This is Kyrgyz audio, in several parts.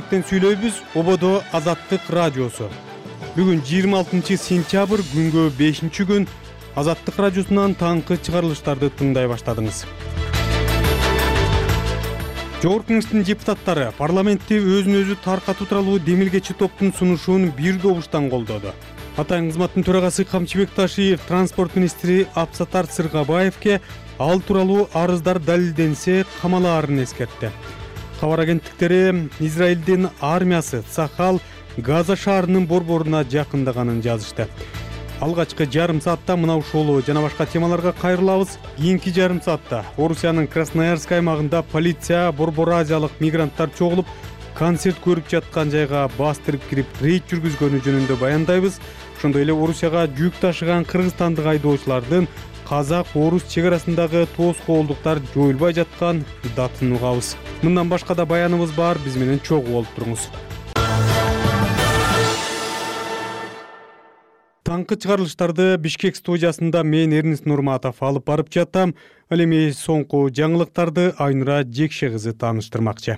Бишкектен сүйлөйбүз. Ободо Азаттык радиосу. Бүгүн 26 сентябрь, күнгө 5-күн. Азаттык радиосунан таңкы чыгарылыштарды тыңдай баштадыңыз. Жогорку Кеңештин депутаттары парламентти өзүн-өзү таркатуу тууралуу демилгечи топтун сунушун бир добуштан колдоду. Атайын кызматтын төрагасы Камчыбек Ташиев транспорт министри Абсатар Сыргабаевке ал тууралуу арыздар далилденсе камалаарын эскертти. Кабар агенттиктери Израилдин армиясы Цахал Газа шаарынын борборуна жакындаганын жазышты. Алгачкы жарым саатта мына ушул жана башка темаларга кайрылабыз. Кийинки жарым саатта Орусиянын Красноярск аймагында полиция борбор азиялык мигранттар чогулуп, концерт көрүп жаткан жайга бастырып кирип рейд жүргүзгөнү жөнүндө баяндайбыз. Ошондой эле Орусияга жүк ташыган кыргызстандык айдоочулардын казак-орус чек арасындагы тоскоолдуктар жоюлбай жаткан датын угабыз. Мындан башка да баяныбыз бар, биз менен чогуу болуп туруңуз. Таңкы чыгарылыштарды Бишкек студиясында мен Эрнис Нурматов алып барып жатам. Ал эми соңку жаңылыктарды Айнура Жекше кызы тааныштырмакчы.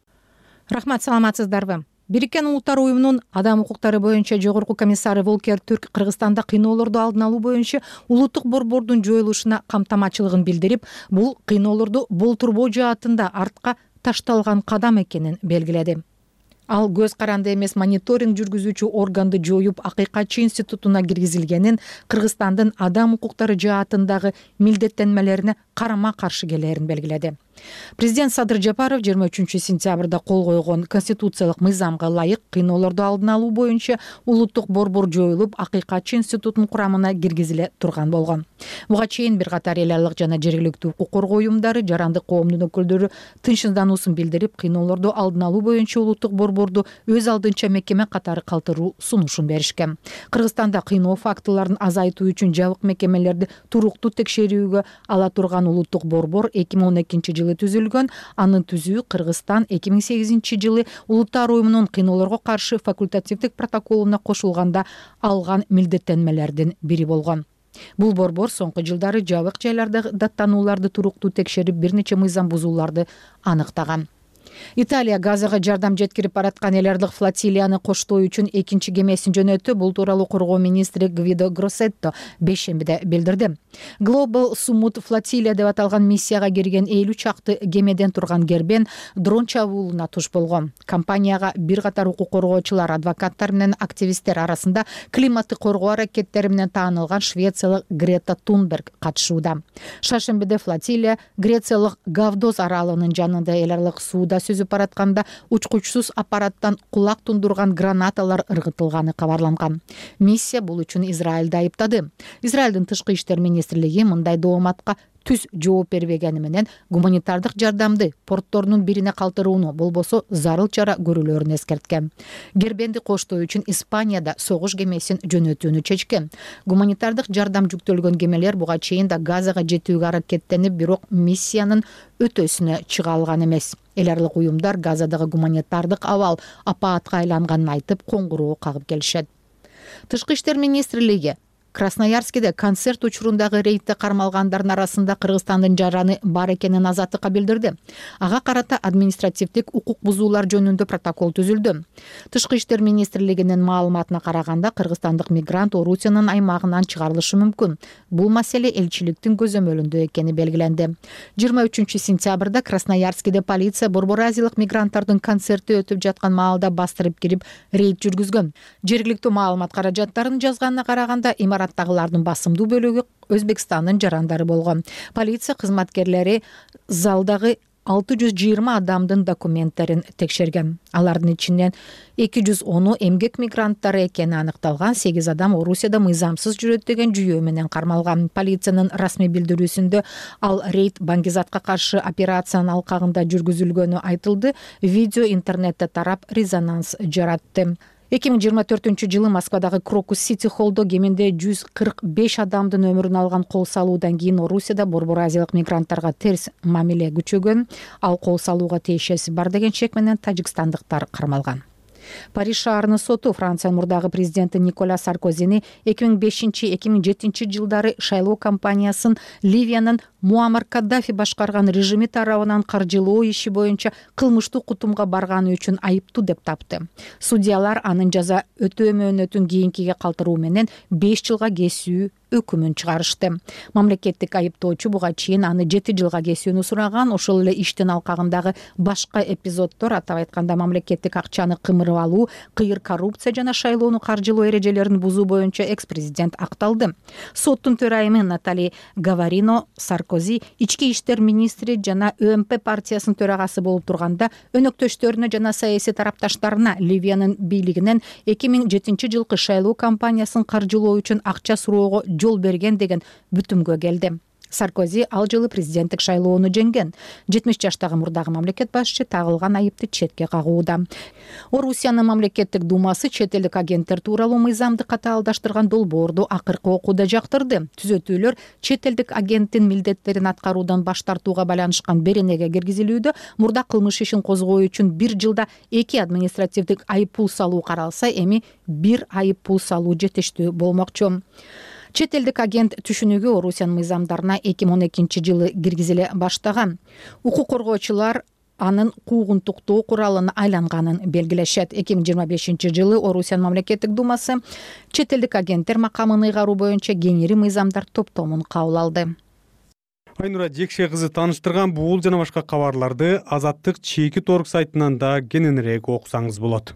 Рахмат, саламатсыздарбы? Бириккен Улуттар уюмунун адам укуктары боюнча жогорку комиссары Волкер Түрк Кыргызстанда кыйноолорду алдын алуу боюнча улуттук борбордун жоюлушуна камтамачылыгын билдирип, бул кыйноолорду болтурбоо жаатында артка ташталган кадам экенин белгиледи. Ал көз каранды эмес мониторинг жүргүзүүчү органды жоюп, Акыйкатчы институтуна киргизилгенин, Кыргызстандын адам укуктары жаатындагы милдеттенмелерине карама каршы келерин белгиледи. Президент Садыр Жапаров 23 сентябрда кол койгон конституциялык мыйзамга ылайык кыйноолорду алдын алуу боюнча улуттук борбор жоюлуп, Акыйкатчы институтунун курамына киргизиле турган болгон. Буга чейин бир катар эл аралык жана жергиликтүү укук коргоо уюмдары, жарандык коомдун өкүлдөрү тынчсыздануусун билдирип, кыйноолорду алдын алуу боюнча улуттук борборду өз алдынча мекеме катары калтыруу сунушун беришкен. Кыргызстанда кыйноо фактыларын азайтуу үчүн жабык мекемелерди туруктуу текшерүүгө ала турган улуттук борбор 2012 жылы түзүлгөн. Анын түзүү Кыргызстан 2008 жылы Улуттар уюмунун кыйноолорго каршы факультативдик протоколуна кошулганда алган милдеттенмелердин бири болгон. Бул борбор соңку жылдары жабык жайлардагы даттанууларды туруктуу текшерип, бир нече мыйзам бузууларды аныктаган. Италия Газага жардам жеткирип бараткан эл аралык флотилияны коштоо үчүн экинчи кемесин жөнөттү. Бул тууралуу коргоо министри Гвидо Гроссетто бейшембиде билдирди. Global Summit Flotilla деп аталган миссияга кирген 50 чакты кемеден турган кербен дрон чабуулуна туш болгон. Компанияга бир катар укук коргоочулар, адвокаттар менен активисттер арасында климатты коргоо аракеттери менен таанылган швециялык Грета Тунберг катышууда. Шаршембиде флотилия Грециялык Гавдос аралынын жанында эл аралык сууда сүзүп баратканда учкучсуз аппараттан кулак тундурган гранаталар ыргытылганы кабарланган. Миссия бул үчүн Израилди айыптады. Израилдин тышкы иштер министрлиги мындай дооматка түз жооп бербегени менен гуманитардык жардамды портторунун бирине калтырууну, болбосо зарыл чара көрүүлөрүн эскерткен. Кербенди коштоо үчүн Испанияда согуш кемесин жөнөтүүнү чечкен. Гуманитардык жардам жүктөлгөн кемелер буга чейин да Газага жетүүгө аракеттенип, бирок миссиянын өтөсүнө чыга алган эмес. Эл аралык уюмдар Газадагы гуманитардык абал апаатка айланганын айтып, коңгуроо кагып келишет. Тышкы иштер министрлиги Красноярскиде концерт учурундагы рейдте кармалгандардын арасында Кыргызстандын жараны бар экенин Азаттыкка билдирди. Ага карата административдик укук бузуулар жөнүндө протокол түзүлдү. Тышкы иштер министрлигинин маалыматына караганда, кыргызстандык мигрант Орусиянын аймагынан чыгарылышы мүмкүн. Бул маселе элчиликтин көзөмөлүндө экени белгиленди. 23 сентябрда Красноярскиде полиция борбор азиялык мигранттардын концерти өтүп жаткан маалда бастырып кирип рейд жүргүзгөн. Жергиликтүү маалымат каражаттарын жазганына караганда, имараттагылардын басымдуу бөлүгү Өзбекстандын жарандары болгон. Полиция кызматкерлери залдагы 620 адамдын документтерин текшерген. Алардын ичинен 210 эмгек мигранттары экени аныкталган. 8 адам Орусияда мыйзамсыз жүрөт деген жүйөө менен кармалган. Полициянын расмий билдирүүсүндө ал рейд Баңгизатка каршы операциянын алкагында жүргүзүлгөнү айтылды. Видео интернетте тарап резонанс жаратты. 2024 жылы Москвадагы Крокус Сити Холлдо кеминде 145 адамдын өмүрүн алган кол салуудан кийин Орусияда борбор азиялык мигранттарга терс мамиле күчөгөн. Ал кол салууга тиешеси бар деген чек менен тажикстандыктар кармалган. Париж шаарынын соту Франциянын мурдагы президенти Николя Саркозини 2005-2007 жылдары шайлоо кампаниясын Ливиянын Муаммар Каддафи башкарган режими тарабынан каржылоо иши боюнча кылмыштуу кутумга барганы үчүн айыптуу деп тапты. Судьялар анын жаза өтөө мөөнөтүн кийинкиге калтыруу менен 5 жылга кесүү өкүмүн чыгарышты. Мамлекеттик айыптоочу буга чейин аны 7 жылга кесүүнү сураган. Ошол эле иштин алкагындагы башка эпизоддор, атап айтканда мамлекеттик акчаны кымырып алуу, кыйыр коррупция жана шайлоону каржылоо эрежелерин бузуу боюнча экс-президент акталды. Соттун төрайымы Натали Гаварино Саркози ички иштер министри жана ÖMP партиясынын төрагасы болуп турганда өнөктөштөрүнө жана саясий тарапташтарына Ливиянын бийлигинен 2007 жылкы шайлоо кампаниясын каржылоо үчүн акча суроого жол берген деген бүтүмгө келди. Саркози ал жылы президенттик шайлоону жеңген. 70 жаштагы мурдагы мамлекет башчы тагылган айыпты четке кагууда. Орусиянын мамлекеттик думасы чет элдик агенттер тууралуу мыйзамды катаалдаштырган долбоорду акыркы окууда жактырды. Түзөтүүлөр чет элдик агенттин милдеттерин аткаруудан баш тартууга байланышкан беренеге киргизилүүдө мурда кылмыш ишин козгоо үчүн 1 жылда 2 административдик айып пул салуу каралса, эми 1 айып пул салуу жетиштүү болмокчу. Чет элдик агент түшүнүгү Орусиянын мыйзамдарына 2012 жылы киргизиле баштаган. Укук коргоочулар анын куугунтуктоо куралына айланганын белгилешет. 2025 жылы Орусиянын мамлекеттик думасы чет элдик агенттер макамын ыйгаруу боюнча кеңири мыйзамдар топтомун кабыл алды. Айнура Жекше кызы тааныштырган бул жана башка кабарларды Азаттык чеки торг сайтынан да кененирээк окусаңыз болот.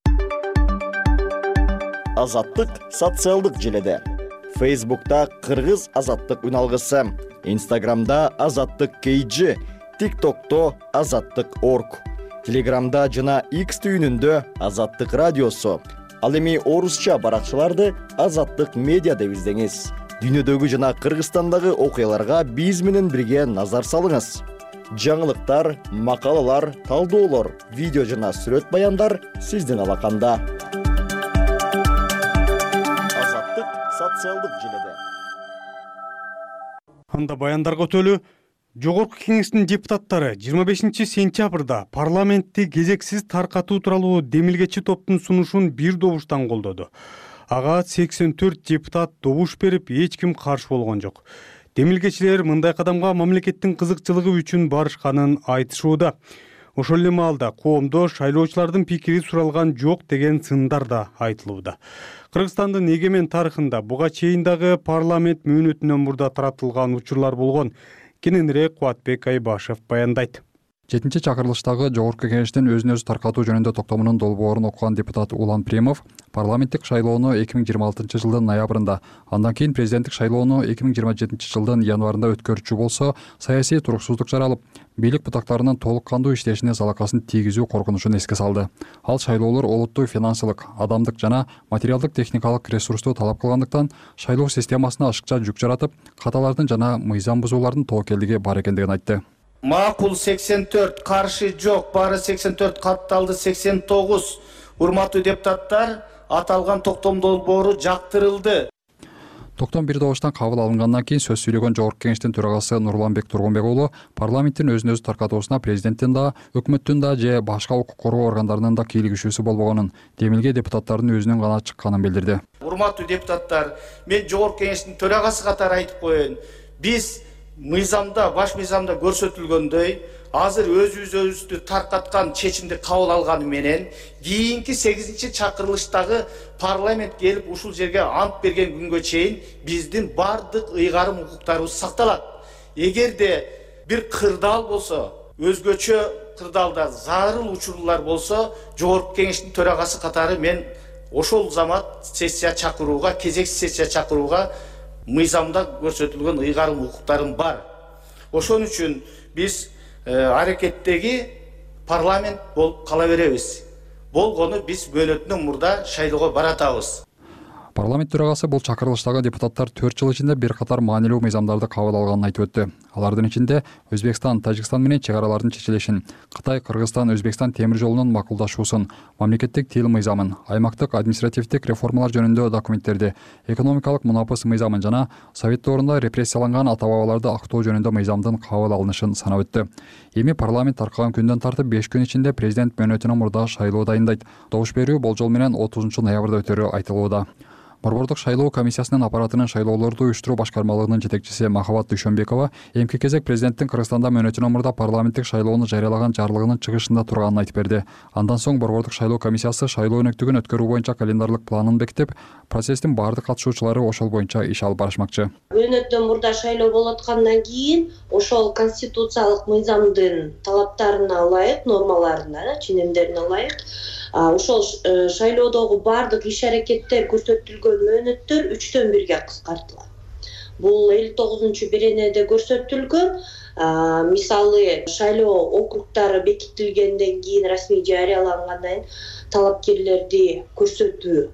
Азаттык социалдык желеде. Фейсбукта Кыргыз Азаттык үналгысы, Инстаграмда Азаттык KG, ТикТокто Азаттык Орг, Телеграмда жана X түйүнүндө Азаттык радиосу. Ал эми орусча баракчаларды Азаттык медиа деп издеңиз. Дүйнөдөгү жана Кыргызстандагы окуяларга биз менен бирге назар салыңыз. Жаңылыктар, макалалар, талдоолор, видео жана сүрөт баяндар сиздин алаканда. Социалдык желеде. Анда баяндарга өтөлү. Жогорку кеңештин депутаттары 25 сентябрда парламентти кезексиз таркатуу тууралуу демилгечи топтун сунушун бир добуштан колдоду. Ага 84 депутат добуш берип, эч ким каршы болгон жок. Демилгечилер мындай кадамга мамлекеттин кызыкчылыгы үчүн барышканын айтышууда. Ошол эле маалда коомдо шайлоочулардын пикири суралган жок деген сындар да айтылууда. Кыргызстандын эгемен тарыхында буга чейин дагы парламент мөөнөтүнөн мурда таратылган учурлар болгон. Кененирээк Кубатбек Айбашев баяндайт. 7-чи чакырылыштагы жогорку кеңештин өзүн өзү таркатуу жөнүндө токтомунун долбоорун окуган депутат Улан Примов парламенттик шайлоону 2026 жылдын ноябрында, андан кийин президенттик шайлоону 2027 жылдын январында өткөрчү болсо, саясий туруксуздук жаралып, бийлик бутактарынын толук кандуу иштешине залакасын тийгизүү коркунучун эске салды. Ал шайлоолор олуттуу финансылык, адамдык жана материалдык техникалык ресурсту талап кылгандыктан шайлоо системасына ашыкча жүк жаратып, каталардын жана мыйзам бузуулардын тобокелдиги бар экендигин айтты. Макул 84, каршы жок, бары 84, катталды 89. Урматтуу депутаттар, аталган токтом долбоору жактырылды. Токтом бир добуштан кабыл алынгандан кийин сөз сүйлөгөн жогорку кеңештин төрагасы Нурланбек Тургунбек уулу парламенттин өзүн өзү таркатуусуна президенттин да, өкмөттүн да же башка укук коргоо органдарынын да кийлигишүүсү болбогонун, демилге депутаттардын өзүнүн гана чыкканын билдирди. Урматтуу депутаттар, мен жогорку кеңештин төрагасы катары айтып коеюн. Биз мыйзамда, баш мыйзамда көрсөтүлгөндөй, азыр өзүбүздү таркаткан чечимди кабыл алганы менен, кийинки 8-чи чакырылыштагы парламент келип ушул жерге ант берген күнгө чейин биздин бардык ыйгарым укуктарыбыз сакталат. Эгерде бир кырдаал болсо, өзгөчө кырдаалдар, зарыл учурлар болсо, жогорку кеңештин төрагасы катары мен ошол замат сессия чакырууга, кезексиз сессия чакырууга мыйзамда көрсөтүлгөн ыйгарым укуктарым бар. Ошон үчүн биз аракеттеги парламент болуп кала беребиз. Болгону биз мөөнөтүнөн мурда шайлоого баратабыз. Парламент төрагасы бул чакырылыштагы депутаттар 4 жыл ичинде бир катар маанилүү мыйзамдарды кабыл алганын айтып өттү. Алардын ичинде Өзбекстан, Тажикстан менен чек аралардын чечилишин, Кытай, Кыргызстан, Өзбекстан темир жолунун макулдашуусун, мамлекеттик тил мыйзамын, аймактык административдик реформалар жөнүндө документтерди, экономикалык мунапыс мыйзамын жана Совет доорунда репрессияланган ата-бабаларды актоо жөнүндө мыйзамдын кабыл алынышын санап өттү. Эми парламент таркаган күндөн тартып 5 күн ичинде президент мөөнөтүнө мурда шайлоо дайындайт. Добуш берүү болжол менен 30 ноябрда өтөрү айтылууда. Борбордук шайлоо комиссиясынын аппаратынын шайлоолорду уюштуруу башкармалыгынын жетекчиси Махабат Дүйшөнбекова эмки кезек президенттин Кыргызстанда мөөнөтүнө мурда парламенттик шайлоону жарыялаган жарлыгынын чыгышында турганын айтып берди. Андан соң борбордук шайлоо комиссиясы шайлоо өнөктүгүн өткөрүү боюнча календарлык планын бекитип, процесстин баардык катышуучулары ошол боюнча иш алып барышмакчы. Мөөнөттөн мурда шайлоо болуп аткандан кийин ошол конституциялык мыйзамдын талаптарына ылайык, нормаларына, ченемдерине ылайык ошол шайлоодогу баардык иш-аракеттер көрсөтүлгөн мөөнөттөр 3/1 кыскартылат. Бул 59-беренеде көрсөтүлгөн. Мисалы, шайлоо округдары бекитилгенден кийин, расмий жарыялангандан кийин талапкерлерди көрсөтүү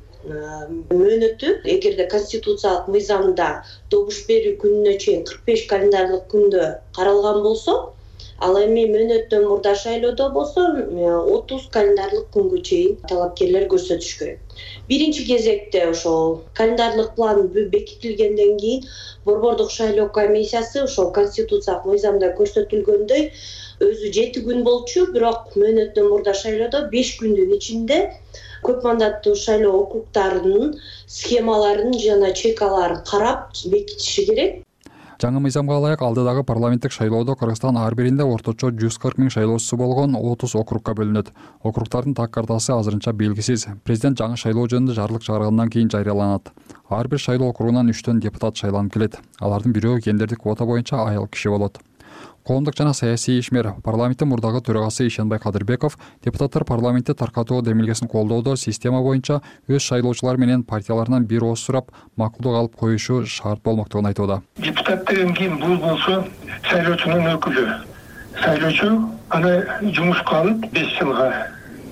мөөнөтү эгерде конституциялык мыйзамда добуш берүү күнүнө чейин 45 календарлык күндө каралган болсо, ал эми мөөнөттөн мурда шайлоодо болсо 30 календарлык күнгө чейин талапкерлер көрсөтүш керек. Биринчи кезекте ошол календарлык план бекитилгенден кийин борбордук шайлоо комиссиясы ошол конституциялык мыйзамда көрсөтүлгөндөй өзү 7 күн болчу, бирок мөөнөттөн мурда шайлоодо 5 күндүн ичинде көп мандаттуу шайлоо округдарынын схемаларын жана чекаларын карап бекитиши керек. Жаңы мыйзамга ылайык алдыдагы парламенттик шайлоодо Кыргызстан ар биринде орточо 140 000 шайлоочусу болгон 30 округга бөлүнөт. Округдардын так картасы азырынча белгисиз. Президент жаңы шайлоо жөнүндө жарлык чыгаргандан кийин жарыяланат. Ар бир шайлоо округунан 3 депутат шайланып келет. Алардын бирөө гендердик квота боюнча айыл киши болот. Коомдук жана саясий ишмер, парламенттин мурдагы төрагасы Ишенбай Кадырбеков депутаттар парламентти таркатуу демилгесин колдоодо система боюнча өз шайлоочулары менен партияларынан бир ооз сурап, макулдук алып коюшу шарт болмоктугун айтууда. Депутат деген ким? Бул болсо шайлоочунун өкүлү. Шайлоочу аны жумушка алып 5 жылга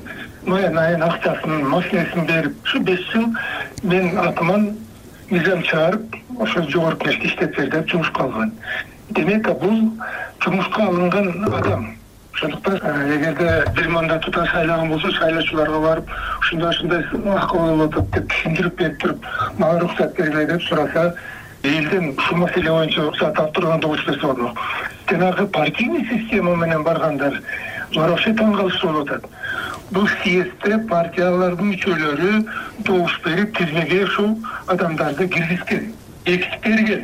майын акчасын, машинесин берип, ушу 5 жыл мен атыман мыйзам чыгарып, ошо жогорку кеңеште иштеп бер деп жумушка алган. Демек, бул жумушка алынган адам. Ошондуктан эгерде бир мандаттуу шайланган болсо, шайлоочуларга барып, ушундай акыбал болуп атат деп түшүндүрүп берип туруп, мага уруксат бергиле деп сураса, элден ушул маселе боюнча уруксат алып турган добуш берсе болот. Жанагы партийный система менен баргандар вообще таң калыштуу болуп атат. Бул съездде партиялардын мүчөлөрү добуш берип, тизмеге ушул адамдарды киргизген, бекитип берген.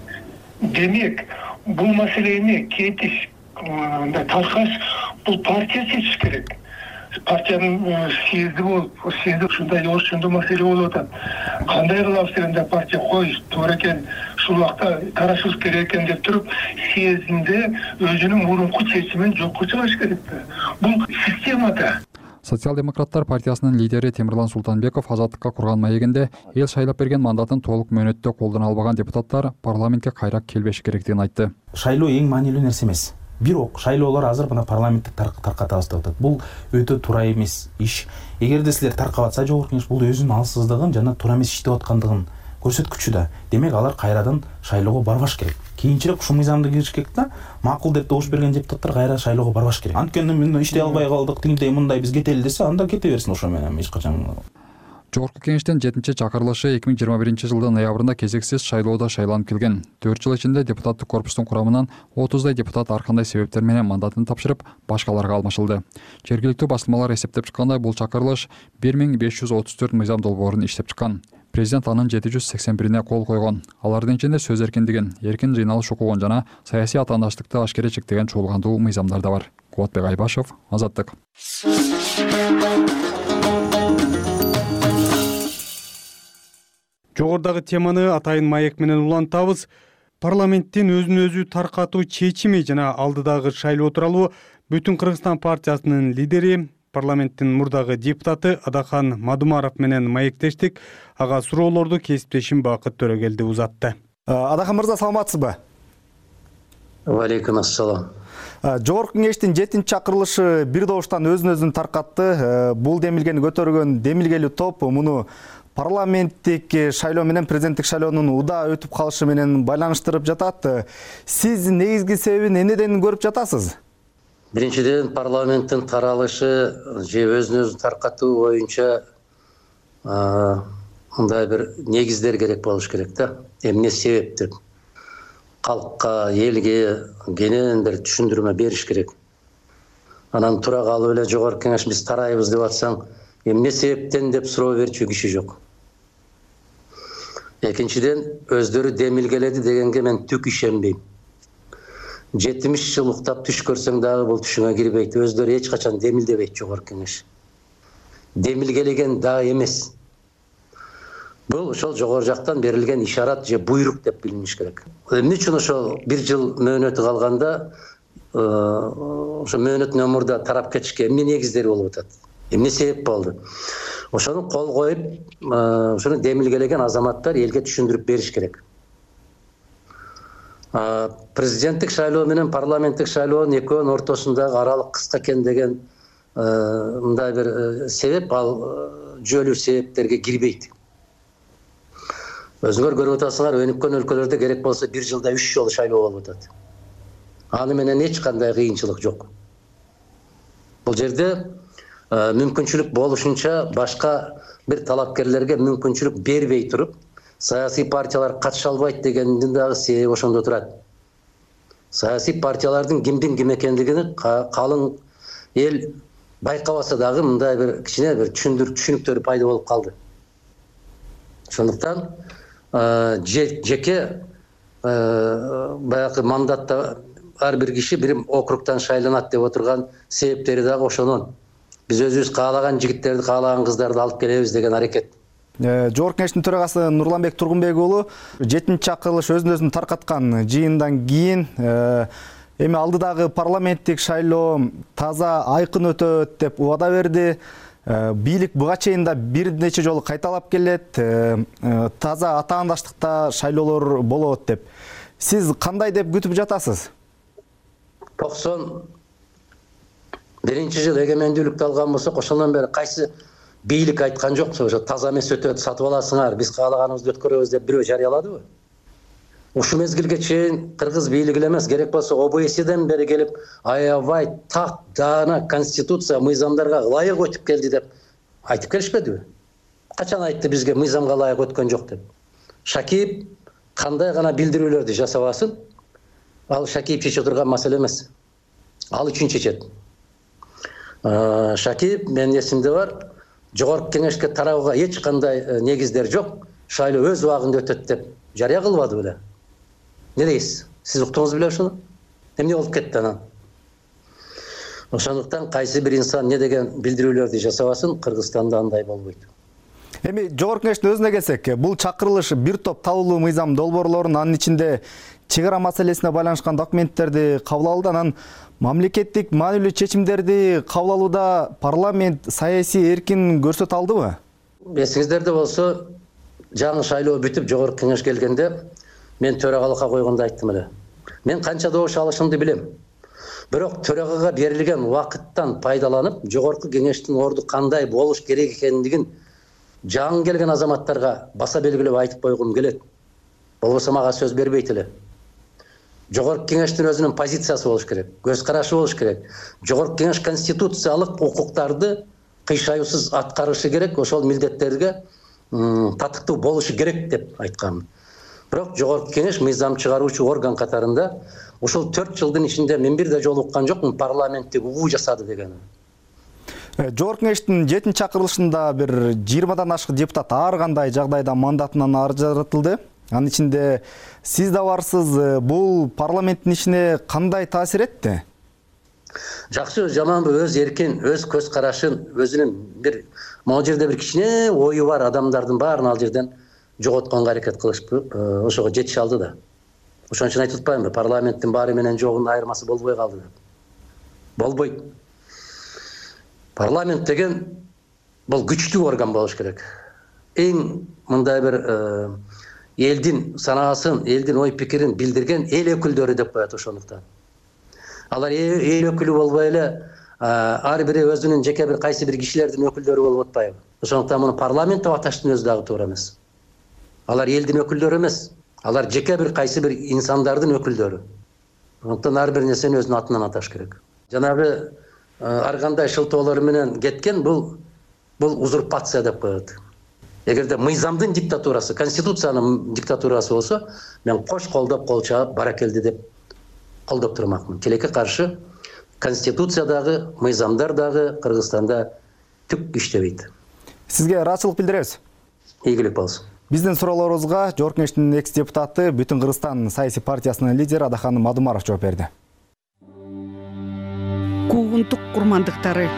Демек, бул маселени кетиш, таркаш, бул партия чечиш керек. Партиянын съезди болуп, съезде ушундай ошондой маселе болуп атат. Кандай кылабыз дегенде партия туура экен, ушул убакта тарашыш керек экен деп туруп, съездинде өзүнүн мурунку чечимин жокко чыгарыш керек. Бул системада. Социал-демократтар партиясынын лидери Темирлан Султанбеков азаттыкка курган маегинде эл шайлап берген мандатын толук мөөнөттө колдоно албаган депутаттар парламентке кайра келбеши керектигин айтты. Шайлоо эң маанилүү нерсе эмес. Бирок шайлоолор азыр мына парламентти таркатабыз деп атат. Бул өтө туура эмес иш. Эгерде силер таркап атса жогорку кеңеш бул өзүнүн алсыздыгын жана туура эмес иштеп аткандыгын көрсөткүчү да. Демек алар кайрадан шайлоого барбаш керек. Кийинчерээк ушул мыйзамды кириш керек да. Макул деп добуш берген депутаттар кайра шайлоого барбаш керек. Анткени мен иштей албай калдык, тигиндей мындай биз кетели десе, анда кете берсин ошо менен эч качан. Жогорку кеңештин 7-чакырылышы 2021-жылдын ноябрында кезексиз шайлоодо шайланып келген. 4 жыл ичинде депутаттык корпустун курамынан 30дай депутат ар кандай себептер менен мандатын тапшырып, башкаларга алмашылды. Жергиликтүү басылмалар эсептеп чыккандай, бул чакырылыш 1534 мыйзам долбоорун иштеп чыккан. Президент анын 781-ине кол койгон. Алардын ичинде сөз эркиндигин, эркин жыйналыш укугун жана саясий атаандаштыкты ашкере чектеген чогулгандуу мыйзамдар да бар. Кубатбек Айбашев, Азаттык. Жогордагы теманы атайын маек менен улантабыз. Парламенттин өзүн өзү таркатуу чечими жана алдыдагы шайлоо тууралуу Бүтүн Кыргызстан партиясынын лидери, парламенттин мурдагы депутаты Адахан Мадумаров менен маектештик. Ага суроолорду кесиптешим Бакыт Төрөгелди узатты. Адахан мырза, саламатсызбы? Валейкум ассалам. Жогорку кеңештин 7-чакырылышы бир добуштан өзүн өзүн таркатты. Бул демилгени көтөргөн демилгелүү топ муну парламенттик шайлоо менен президенттик шайлоонун удаа өтүп калышы менен байланыштырып жатат. Сиз негизги себебин эмнеден көрүп жатасыз? Биринчиден, парламенттин таралышы же өзүн өзү таркатуу боюнча мындай бир негиздер керек болуш керек да. Эмне себеп деп калкка, элге кенен бир түшүндүрмө бериш керек. Анан тура калып эле жогорку кеңеш биз тарайбыз деп атсаң, эмне себептен деп суроо берчү киши жок. Экинчиден, өздөрү демилгеледи дегенге мен түк ишенбейм. 70 жыл уктап түш көрсөң дагы бул түшүңө кирбейт. Өздөрү эч качан демилдебейт жогорку кеңеш. Демилгелеген дагы эмес. Бул ошол жогору жактан берилген ишарат же буйрук деп билиниш керек. Эмне үчүн ошол 1 жыл мөөнөтү калганда ошо мөөнөттүн өмүрдө тарап кетишке эмне негиздери болуп атат? Эмне себеп болду? Ошону кол коюп, ошону демилгелеген азаматтар элге түшүндүрүп бериш керек. Президенттик шайлоо менен парламенттик шайлоонун экөөнүн ортосундагы аралык кыска экен деген мындай бир себеп ал жөлүү себептерге кирбейт. Өзүңөр көрүп атасыңар, өнүккөн өлкөлөрдө керек болсо 1 жылда 3 жолу шайлоо болуп атат. Аны менен эч кандай кыйынчылык жок. Бул жерде мүмкүнчүлүк болушунча башка бир талапкерлерге мүмкүнчүлүк бербей туруп, саясий партиялар катыша албайт дегендин дагы себеби ошондо турат. Саясий партиялардын кимдин ким экендигин калың эл байкабаса дагы мындай бир кичине бир түшүнүктөр пайда болуп калды. Ошондуктан жеке баягы мандатта ар бир киши бир округтан шайланат деп отурган себептери дагы ошонун. Биз өзүбүз каалаган жигиттерди, каалаган кыздарды алып келебиз деген аракет. Жогорку кеңештин төрагасы Нурланбек Тургунбек уулу 7-чакырылыш өзүн таркаткан жыйындан кийин эми алдыдагы парламенттик шайлоо таза айкын өтөт деп убада берди. Бийлик буга чейин да бир нече жолу кайталап келет. Таза атаандаштыкта шайлоолор болот деп. Сиз кандай деп күтүп жатасыз? 91-жыл эгемендүүлүктү алган болсок, ошондон бери кайсы бийлик айткан жокпу? Ошо таза эмес өтөт, сатып аласыңар, биз каалаганыбызды өткөрөбүз деп бирөө жарыяладыбы? Ушул мезгилге чейин кыргыз бийлиги эле эмес, керек болсо ОБСЕден бери келип, аябай так, даана конституция мыйзамдарга ылайык өтүп келди деп айтып келишпедиби? Качан айтты бизге мыйзамга ылайык өткөн жок деп? Шакиев кандай гана билдирүүлөрдү жасабасын, ал Шакиев чече турган маселе эмес. Ал үчүн чечет. Шакиев, менин эсимде бар, жогорку кеңешке тарабыга эч кандай негиздер жок, шайлоо өз убагында өтөт деп жарыя кылбады беле? Не дейсиз? Сиз уктуңуз беле ошону? Эмне болуп кетти анан? Ошондуктан кайсы бир инсан не деген билдирүүлөрдү жасабасын, Кыргызстанда андай болбойт. Эми жогорку кеңештин өзүнө келсек, бул чакырылыш бир топ талуулуу мыйзам долбоорлорун, анын ичинде чек ара маселесине байланышкан документтерди кабыл алды. Анан мамлекеттик маанилүү чечимдерди кабыл алууда парламент саясий эркин көрсөтө алдыбы? Эсиңиздерде болсо, жаңы шайлоо бүтүп жогорку кеңеш келгенде мен төрагалыкка койгондо айттым эле. Мен канча добуш алышымды билем. Бирок төрагага берилген убакыттан пайдаланып, жогорку кеңештин орду кандай болуш керек экендигин жаңы келген азаматтарга баса белгилеп айтып койгум келет. Болбосо мага сөз бербейт эле. Жогорку кеңештин өзүнүн позициясы болуш керек, көз карашы болуш керек. Жогорку кеңеш конституциялык укуктарды кыйшаюусуз аткарышы керек, ошол милдеттерге татыктуу болушу керек деп айткам. Бирок жогорку кеңеш мыйзам чыгаруучу орган катарында ушул 4 жылдын ичинде мен бир да жолу уккан жокмун парламентте уу жасады деген. Жогорку кеңештин 7-чакырылышында бир 20-дан ашык депутат ар кандай жагдайда мандатынан ажыратылды. Анын ичинде сиз да барсыз. Бул парламенттин ишине кандай таасир этти? Жакшы, жаманбы, өз эркин, өз көз карашын, өзүнүн бир могу жерде бир кичине ою бар адамдардын баарын ал жерден жоготконго аракет кылышпы, ошого жетише алды да. Ошон үчүн айтып атпаймынбы, парламенттин баары менен жогунун айырмасы болбой калды деп. Болбойт. Парламент деген бул күчтүү орган болуш керек. Эң мындай бир элдин санаасын, элдин ой пикирин билдирген эл өкүлдөрү деп коет ошондуктан. Алар эл өкүлү болбой эле ар бири өзүнүн жеке бир кайсы бир кишилердин өкүлдөрү болуп атпайбы? Ошондуктан муну парламент деп аташтын өзү дагы туура эмес. Алар элдин өкүлдөрү эмес. Алар жеке бир кайсы бир инсандардын өкүлдөрү. Ошондуктан ар бир нерсени өзүнүн атынан аташ керек. Жанагы ар кандай шылтоолор менен кеткен бул узурпация деп коет. Эгерде мыйзамдын диктатурасы, конституциянын диктатурасы болсо, мен кош колдоп кол чаап баракелди деп колдоп турмакмын. Тилекке каршы конституция дагы, мыйзамдар дагы Кыргызстанда түк иштебейт. Сизге ыраазычылык билдиребиз. Ийгилик болсун. Биздин суроолорубузга Жогорку Кеңештин экс депутаты, Бүтүн Кыргызстан саясий партиясынын лидери Адаханым Мадумаров жооп берди. Куугунтук курмандыктары,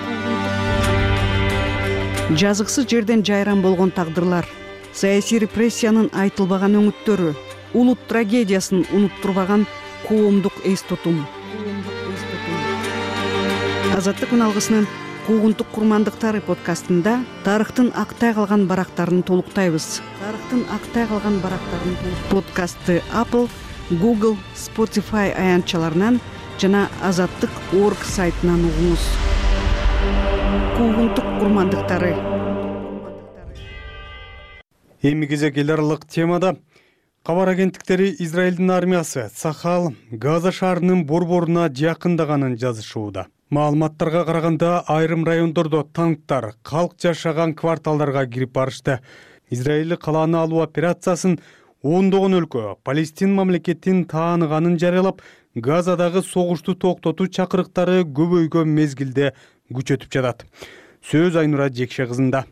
жазыксыз жерден жайран болгон тагдырлар, саясий репрессиянын айтылбаган өңүттөрү, улут трагедиясын унуттурбаган коомдук эс тутум. Азаттык үналгысынын Куугунтук курмандыктары подкастында тарыхтын актай калган барактарын толуктайбыз. Подкастты Apple, Google, Spotify аянтчаларынан жана Азаттык.org сайтынан угуңуз. Куугунтук курмандыктары. Эми кезек эл аралык темада кабар агенттиктери Израилдин армиясы Цахал Газа шаарынын борборуна жакындаганын жазышууда. Маалыматтарга караганда айрым райондордо танктар калк жашаган кварталдарга кирип барышты. Израиль калааны алуу операциясын ондогон өлкө Палестин мамлекетин тааныганын жарыялап, Газадагы согушту токтотуу чакырыктары көбөйгөн мезгилде күчөтүп жатат. Сөз Айнура Жекше кызында.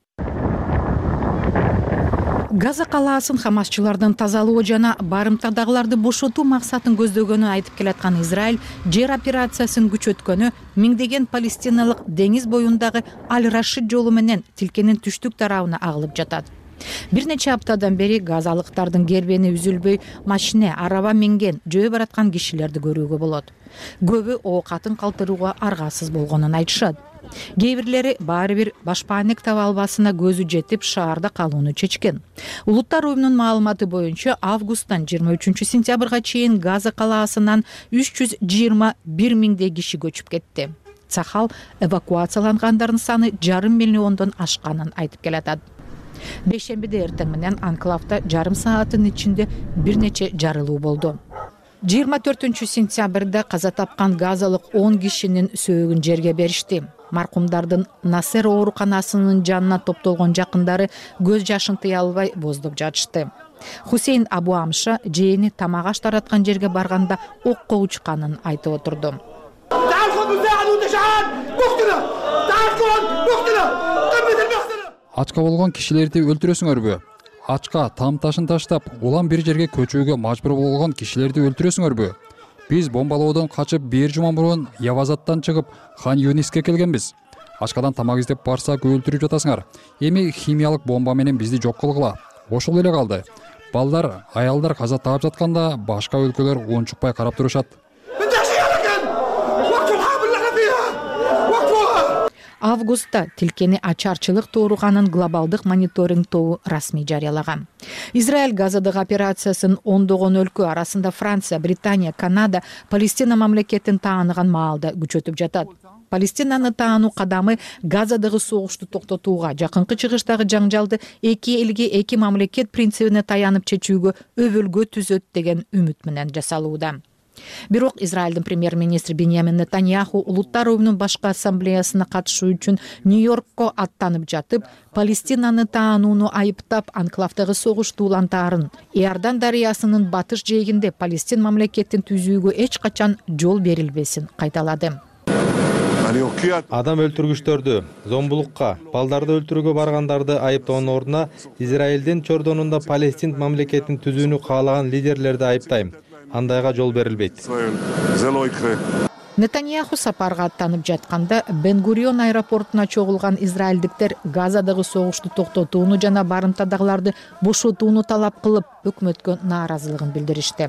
Газа калаасын хамасчылардан тазалоо жана барымтадагыларды бошотуу максатын көздөгөнү айтып келаткан Израиль жер операциясын күчөткөнү миңдеген палестиналык деңиз боюндагы Аль-Рашид жолу менен тилкенин түштүк тарабына агылып жатат. Бир нече аптадан бери газалыктардын гербени үзүлбөй машине, араба минген, жөө бараткан кишилерди көрүүгө болот. Көбү оокатын калтырууга аргасыз болгонун айтышат. Кээ бирлери баары бир башпаанек таба албасына көзү жетип шаарда калууну чечкен. Улуттар уюмунун маалыматы боюнча августтан 23-сентябрга чейин Газа калаасынан 321 миңдей киши көчүп кетти. Цахал эвакуациялангандардын саны 5,5 миллиондон ашканын айтып келатат. Бейшембиде эртең менен анклавда жарым сааттын ичинде бир нече жарылуу болду. 24-сентябрда каза тапкан газалык 10 кишинин сөөгүн жерге беришти. Маркумдардын Насер ооруканасынын жанына топтолгон жакындары көз жашын тыя албай боздоп жатышты. Хусейн Абу Амша жээни тамак аш тараткан жерге барганда окко учканын айтып отурду. Ачка болгон кишилерди өлтүрөсүңөрбү? Ачка там ташын таштап, улам бир жерге көчүүгө мажбур болгон кишилерди өлтүрөсүңөрбү? Биз бомбалоодон качып бир жума мурун Явазаттан чыгып Хан Юниске келгенбиз. Ачкадан тамак издеп барсак өлтүрүп жатасыңар. Эми химиялык бомба менен бизди жок кылгыла. Ошол эле калды. Балдар, аялдар каза таап жатканда башка өлкөлөр унчукпай карап турушат. Августта тилкени ачарчылык тууруганын глобалдык мониторинг тобу расмий жарыялаган. Израиль Газадагы операциясын ондогон өлкө арасында Франция, Британия, Канада Палестина мамлекетин тааныган маалда күчөтүп жатат. Палестинаны таануу кадамы Газадагы согушту токтотууга, жакынкы чыгыштагы жаңжалды эки элге эки мамлекет принцибине таянып чечүүгө өбөлгө түзөт деген үмүт менен жасалууда. Бирок Израилдин премьер-министри Биньямин Нетаньяху улуттар уюмунун башкы ассамблеясына катышуу үчүн Нью-Йоркко аттанып жатып, Палестинаны таанууну айыптап, анклавдагы согушту улантаарын, Иордан дарыясынын батыш жээгинде Палестин мамлекетин түзүүгө эч качан жол берилбесин кайталады. Адам өлтүргүчтөрдү, зомбулукка, балдарды өлтүрүүгө баргандарды айыптоонун ордуна Израилдин чордонунда Палестин мамлекетин түзүүнү каалаган лидерлерди айыптайм. Андайга жол берилбейт. Нетаньяху сапарга аттанып жатканда Бен-Гурион аэропортуна чогулган израилдиктер Газадагы согушту токтотууну жана барымтадагыларды бошотууну талап кылып, өкмөткө нааразылыгын билдиришти.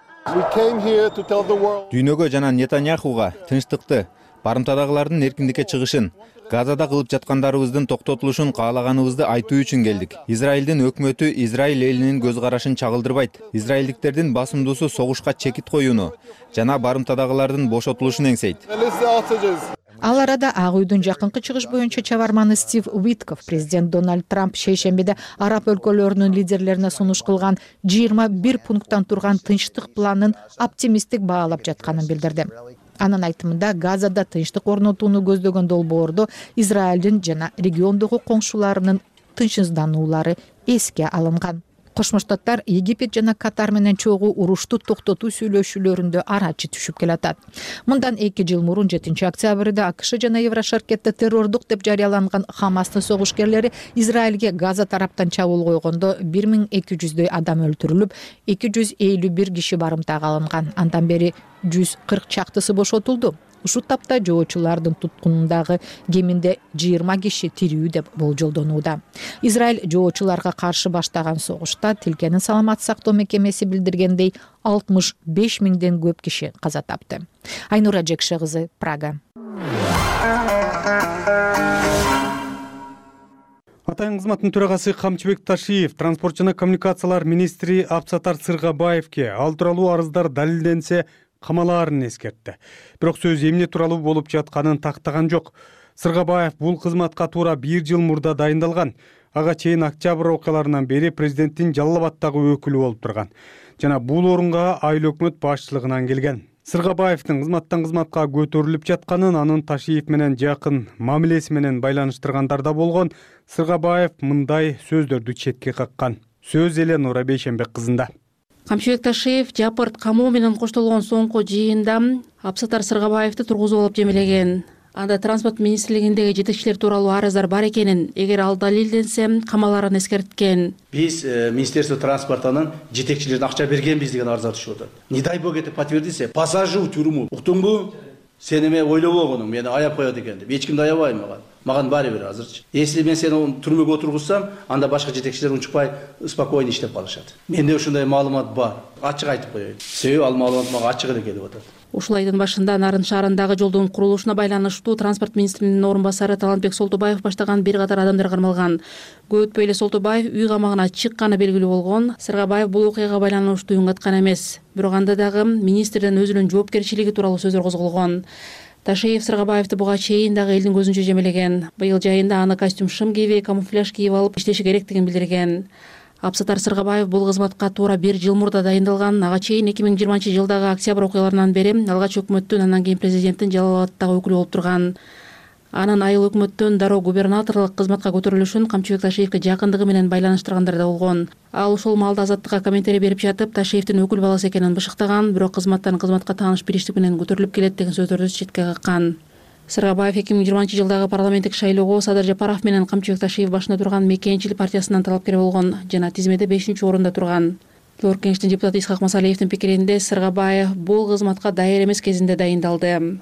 Дүйнөгө жана Нетаньяхуга тынчтыкты, барымтадагылардын эркиндикке чыгышын, Газада кылып жаткандарыбыздын токтотулушун каалаганыбызды айтуу үчүн келдик. Израилдин өкмөтү Израиль элинин көз карашын чагылдырбайт. Израилдиктердин басымдуусу согушка чекит коюуну жана барымтадагылардын бошотулушун эңсейт. Ал арада Ак үйдүн жакынкы чыгыш боюнча чабарманы Стив Уитков президент Дональд Трамп шейшембиде араб өлкөлөрүнүн лидерлерине сунуш кылган 21 пункттан турган тынчтык планын оптимисттик баалап жатканын билдирди. Анын айтымында Газада тынчтык орнотууну көздөгөн долбоордо Израилдин жана региондогу коңшуларынын тынчсыздануулары эске алынган. Кошмо Штаттар Египет жана Катар менен чогуу урушту токтотуу сүйлөшүүлөрүндө арачы түшүп келатат. Мындан 2 жыл мурун 7 октябрда АКШ жана Еврошаркетте террордук деп жарыяланган Хамастын согушкерлери Израилге Газа тараптан чабуул койгондо 1200дөй адам өлтүрүлүп, 251 киши барымтага алынган. Андан бери 140 чактысы бошотулду. Ушул тапта жоочулардын туткунундагы кеминде 20 киши тирүү деп болжолдонууда. Израиль жоочуларга каршы баштаган согушта Тилкенин саламат сактоо мекемеси билдиргендей 65 миңден көп киши каза тапты. Айнура Жекше кызы, Прага. Атайын кызматтын төрагасы Камчыбек Ташиев транспорт жана коммуникациялар министри Абсатар Сыргабаевке ал тууралуу арыздар далилденсе камалаарын эскертти. Бирок сөз эмне тууралуу болуп жатканын тактаган жок. Сыргабаев бул кызматка туура 1 жыл мурда дайындалган. Ага чейин октябрь окуяларынан бери президенттин Жалал Абаддагы өкүлү болуп турган. Жана бул орунга айыл өкмөт башчылыгынан келген. Сыргабаевдин кызматтан кызматка көтөрүлүп жатканын анын Ташиев менен жакын мамилеси менен байланыштыргандар да болгон. Сыргабаев мындай сөздөрдү четке каккан. Сөз Нура Бейшенбек кызында. Камчыбек Ташиев Жапырт камоо менен коштолгон соңку жыйында Абсатар Сыргабаевди тургузуп алып жемелеген. Анда транспорт министрлигиндеги жетекчилер тууралуу арыздар бар экенин, эгер ал далилденсе, камаларын эскерткен. Биз Министерство транспортунун жетекчилерине акча бергенбиз деген арыздар түшүп атат. Не дай бог это подтвердится, посажу в тюрьму. Уктуңбу? Сени мен ойлобогонум, мени аяп коет экен деп. Эч кимди аябайм мага. Маган баары бир азырчы. Если мен сени түрмөгө отургузсам, анда башка жетекчилер унчукпай спокойно иштеп калышат. Менде ушундай маалымат бар. Ачык айтып коеюн. Себеби ал маалымат мага ачык эле келип атат. Ушул айдын башында Нарын шаарындагы жолдун курулушуна байланыштуу транспорт министринин орун басары Талантбек Солтубаев баштаган бир катар адамдар кармалган. Көп өтпөй эле Солтубаев үй камагына чыкканы белгилүү болгон. Сыргабаев бул окуяга байланыштуу үн каткан эмес. Бирок анда дагы министрдин өзүнүн жоопкерчилиги тууралуу сөздөр козголгон. Ташиев Сыргабаевди буга чейин дагы элдин көзүнчө жемелеген. Быйыл жайында аны костюм шым кийбей, камуфляж кийип алып иштеши керектигин билдирген. Абсатар Сыргабаев бул кызматка туура 1 жыл мурда дайындалган. Ага чейин 2020-жылдагы октябрь окуяларынан бери алгач өкмөттүн, андан кийин президенттин Жалал Абаддагы өкүлү болуп турган. Анын айыл өкмөттөн дароо губернаторлук кызматка көтөрүлүшүн Камчыбек Ташиевге жакындыгы менен байланыштыргандар да болгон. Ал ушул маалда Азаттыкка комментарий берип жатып, Ташиевдин өкүл баласы экенин бышыктаган, бирок кызматтан кызматка тааныш бириштик менен көтөрүлүп келет деген сөздөрдү четке каккан. Сыргабаев 2020-жылдагы парламенттик шайлоого Садыр Жапаров менен Камчыбек Ташиев башында турган Мекенчил партиясынан талапкер болгон жана тизмеде 5-орунда турган. Жогорку кеңештин депутаты Исхак Масалиевдин пикиринде Сыргабаев бул кызматка даяр эмес кезинде дайындалды.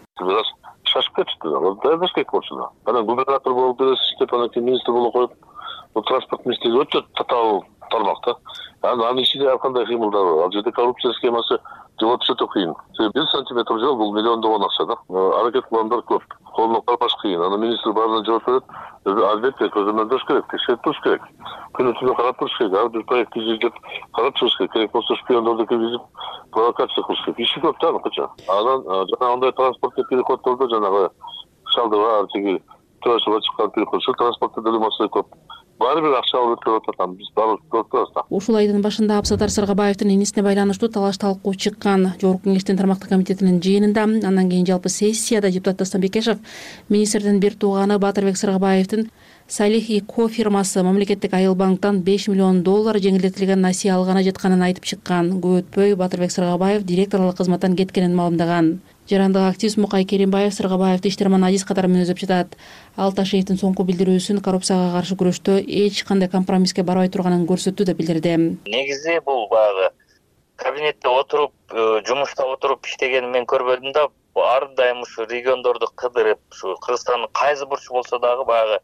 Шашып кетишти. Даярдаш керек болчу да. Анан губернатор болуп бересиз, анан кийин министр болуп коюп, бул транспорт министрлиги өтө татаал тармак да. Анын ичинде ар кандай кыймылдар бар. Ал жерде коррупция схемасы жолотуш өтө кыйын. 1 сантиметр жол бул миллиондогон акча да. Аракет кылгандар көп. Колуна кармаш кыйын. Анан министр баарына жооп берет. Албетте көзөмөлдөш керек, текшерип туруш керек. Күнү түнү карап туруш керек. Ар бир проектти изилдеп карап туруш керек. Керек болсо шпиондорду киргизип провокация кылыш керек. Иши көп да аныкыча. Анан жана андай транспорттук переходдордо жанагы шалдыбар, тиги төрөсүгө чыккан переходчу транспортто деле маселе көп. Баары бир акча алып өтүп атат. Биз баары көрүп турабыз да. Ушул айдын башында Абсатар Сыргабаевдин инисине байланыштуу талаш талкуу чыккан. Жогорку кеңештин тармактык комитетинин жыйынында, андан кийин жалпы сессияда депутат Дастан Бекешев министрдин бир тууганы Батырбек Сыргабаевдин Салих и Ко фирмасы мамлекеттик айыл банктан $5 миллион жеңилдетилген насие алганы жатканын айтып чыккан. Көп өтпөй Батырбек Сыргабаев директорлук кызматтан кеткенин маалымдаган. Жарандык активист Мукай Керимбаев Сыргабаевди иштерман адис катары менен өзөп жатат. Ал Ташиевдин соңку билдирүүсүн коррупцияга каршы күрөштө эч кандай компромисске барбай турганын көрсөттү деп билдирди. Негизи бул баягы кабинетте отуруп, жумушта отуруп иштегенин мен көрбөдүм да. Ар дайым ушу региондорду кыдырып, ушу Кыргызстандын кайсы бурчу болсо дагы баягы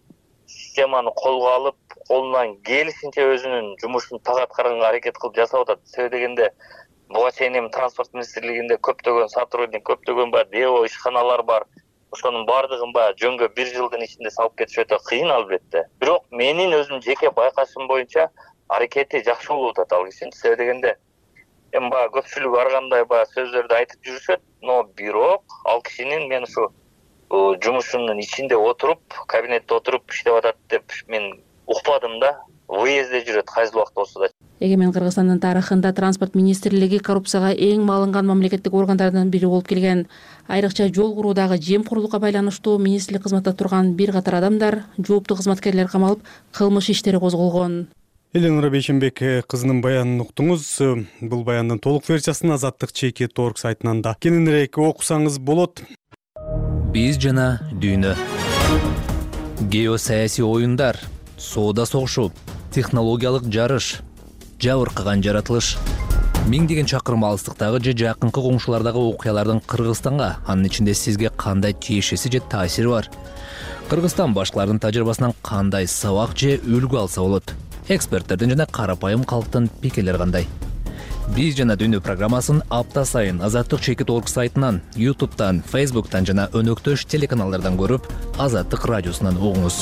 системаны колго алып, колунан келишинче өзүнүн жумушун так аткарганга аракет кылып жасап атат. Себеби дегенде буга чейин эми транспорт министрлигинде көптөгөн сотрудник, көптөгөн ДЭО ишканалар бар. Ошонун баардыгын жөнгө 1 жылдын ичинде салып кетиш өтө кыйын албетте. Бирок менин өзүм жеке байкашым боюнча аракети жакшы болуп атат ал кишинин. Себеби дегенде эми көпчүлүк ар кандай сөздөрдү айтып жүрүшөт, но бирок ал кишинин мен ушу жумушунун ичинде отуруп, кабинетте отуруп иштеп атат деп мен укпадым да. Выездде жүрөт кайсы убакта болсо да. Эгемен Кыргызстандын тарыхында транспорт министрлиги коррупцияга эң малынган мамлекеттик органдардын бири болуп келген. Айрыкча жол куруудагы жемкорлукка байланыштуу министрлик кызматта турган бир катар адамдар, жооптуу кызматкерлер камалып, кылмыш иштери козголгон. Эленора Бейшенбек кызынын баянын уктуңуз. Бул баяндын толук версиясын Азаттык /org сайтынан да кененирээк окусаңыз болот. Биз жана дүйнө. Геосаясий оюндар, соода согушу, технологиялык жарыш, жабыркаган жаратылыш. Миңдеген чакырым алыстыктагы же жакынкы коңшулардагы окуялардын Кыргызстанга, анын ичинде сизге кандай тиешеси же таасири бар? Кыргызстан башкалардын тажрыйбасынан кандай сабак же үлгү алса болот? Эксперттердин жана карапайым калктын пикирлери кандай? Биз жана дүйнө программасын апта сайын Азаттык /org сайтынан, YouTube'дан, Facebook'тан жана өнөктөш телеканалдардан көрүп, Азаттык радиосунан угуңуз.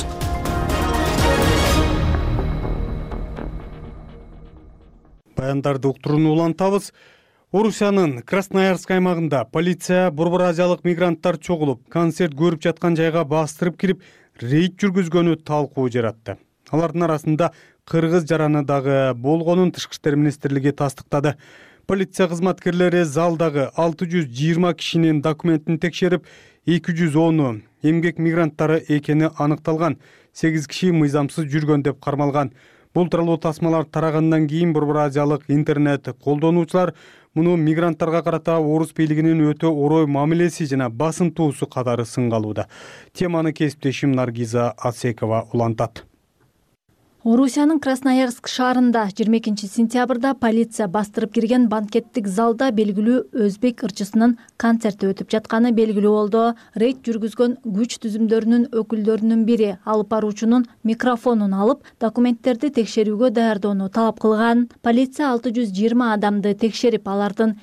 Баяндарды уктурууну улантабыз. Орусиянын Красноярск аймагында полиция Борбор Азиялык мигранттар чогулуп, концерт көрүп жаткан жайга бастырып кирип, рейд жүргүзгөнү талкуу жаратты. Алардын арасында кыргыз жараны дагы болгонун Тышкы иштер министрлиги тастыктады. Полиция кызматкерлери залдагы 620 кишинин документин текшерип, 210 эмгек мигранттары экени аныкталган. 8 киши мыйзамсыз жүргөн деп кармалган. Бул тууралуу тасмалар тарагандан кийин Борбор Азиялык интернет колдонуучулар муну мигранттарга карата орус бийлигинин өтө орой мамилеси жана басынтуусу катары сынгалууда. Теманы кесиптешим Наргиза Асекова улантат. Орусиянын Красноярск шаарында 22 сентябрда полиция бастырып кирген банкеттик залда белгилүү өзбек ырчысынын концерти өтүп жатканы белгилүү болду. Рейд жүргүзгөн күч түзүмдөрүнүн өкүлдөрүнүн бири алып баруучунун микрофонун алып, документтерди текшерүүгө даярдоону талап кылган. Полиция 620 адамды текшерип, алардын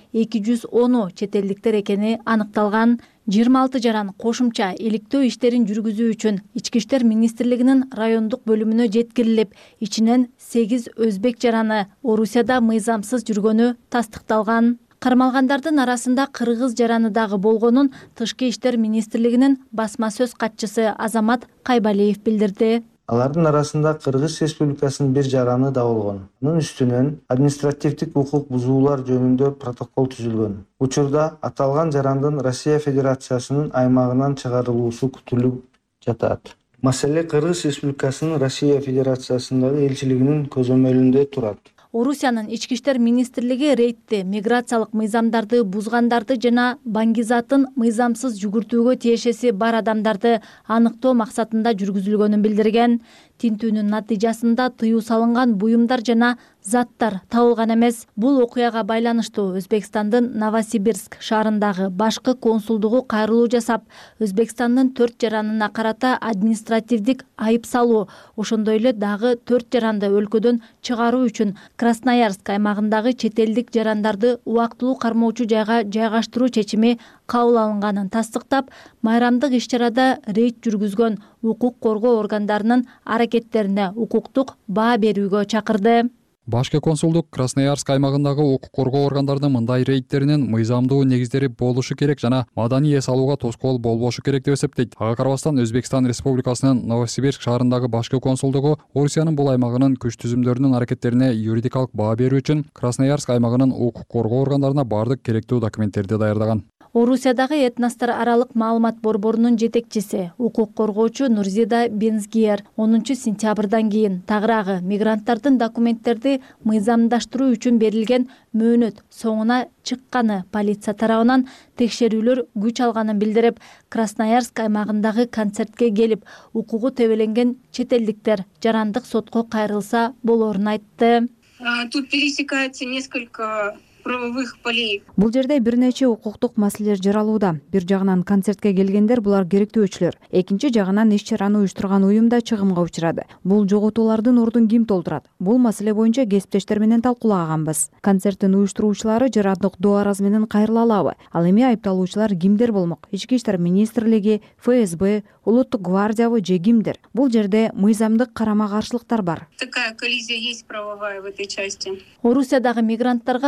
210 чет элдиктер экени аныкталган. 26 жаран кошумча иликтөө иштерин жүргүзүү үчүн Ички иштер министрлигинин райондук бөлүмүнө жеткирилип, ичинен 8 өзбек жараны Орусияда мыйзамсыз жүргөнү тастыкталган. Кармалгандардын арасында кыргыз жараны дагы болгонун Тышкы иштер министрлигинин басма сөз катчысы Азамат Кайбалиев билдирди. Алардын арасында Кыргыз Республикасынын бир жараны да болгон. Мунун үстүнөн административдик укук бузуулар жөнүндө протокол түзүлгөн. Учурда аталган жарандын Россия Федерациясынын аймагынан чыгарылуусу күтүлүп жатат. Маселе Кыргыз Республикасынын Россия Федерациясындагы элчилигинин көзөмөлүндө турат. Орусиянын Ички иштер министрлиги рейдти миграциялык мыйзамдарды бузгандарды жана баңгизатын мыйзамсыз жүгүртүүгө тиешеси бар адамдарды аныктоо максатында жүргүзүлгөнүн билдирген. Тинтүүнүн натыйжасында тыюу салынган буюмдар жана заттар табылган эмес. Бул окуяга байланыштуу Өзбекстандын Новосибирск шаарындагы башкы консулдугу кайрылуу жасап, Өзбекстандын 4 жаранына карата административдик айып салуу, ошондой эле дагы 4 жаранды өлкөдөн чыгаруу үчүн Красноярск аймагындагы чет элдик жарандарды убактылуу кармоочу жайга жайгаштыруу чечими кабыл алынганын тастыктап, майрамдык иш-чарада рейд жүргүзгөн укук коргоо органдарынын аракеттерине укуктук баа берүүгө чакырды. Башкы консулдук Красноярск аймагындагы укук коргоо органдарынын мындай рейдтеринин мыйзамдуу негиздери болушу керек жана маданий эс алууга тоскоол болбошу керек деп эсептейт. Ага карабастан Өзбекстан Республикасынын Новосибирск шаарындагы башкы консулдугу Орусиянын бул аймагынын күч түзүмдөрүнүн аракеттерине юридикалык баа берүү үчүн Красноярск аймагынын укук коргоо органдарына бардык керектүү документтерди даярдаган. Орусиядагы этностор аралык маалымат борборунун жетекчиси, укук коргоочу Нурзида Бензгиер 10 сентябрдан кийин тагыраагы мигранттардын документтерди мыйзамдаштыруу үчүн берилген мөөнөт соңуна чыкканы полиция тарабынан текшерүүлөр күч алганын билдирип, Красноярск аймагындагы концертке келип, укугу тебеленген чет элдиктер жарандык сотко кайрылса болоорун айтты. Тут пересекается несколько правовых полей. Бул жерде бир нече укуктук маселелер жаралууда. Бир жагынан концертке келгендер булар керектөөчүлөр. Экинчи жагынан иш-чараны уюштурган уюм да чыгымга учурады. Бул жоготуулардын ордун ким толтурат? Бул маселе боюнча кесиптештер менен талкуулаганбыз. Концерттин уюштуруучулары жарандык доо-араз менен кайрыла алабы? Ал эми айыпталуучулар кимдер болмок? Ички иштер министрлиги, ФСБ, улуттук гвардиябы же кимдер? Бул жерде мыйзамдык карама-каршылыктар бар. Такая коллизия есть правовая в этой части. Орусиядагы мигранттарга укук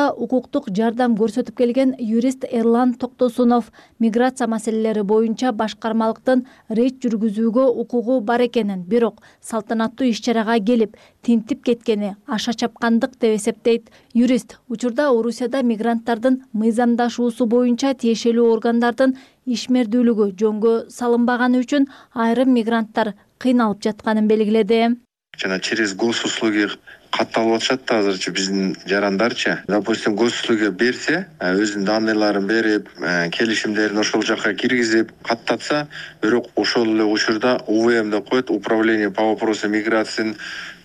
укуктук жардам көрсөтүп келген юрист Эрлан Токтосунов миграция маселелери боюнча башкармалыктын рейд жүргүзүүгө укугу бар экенин, бирок салтанаттуу иш-чарага келип тинтип кеткени аша чапкандык деп эсептейт. Юрист учурда Орусияда мигранттардын мыйзамдашуусу боюнча тиешелүү органдардын ишмердүүлүгү жөнгө салынбаганы үчүн айрым мигранттар кыйналып жатканын белгиледи. Жана через госуслуги катталып атышат да азырчы биздин жарандарчы. Допустим, госуслуги берсе, өзүнүн данныйларын берип, келишимдерин ошол жака киргизип, каттатса, бирок ошол эле учурда УВМ деп коет, управление по вопросам миграциянын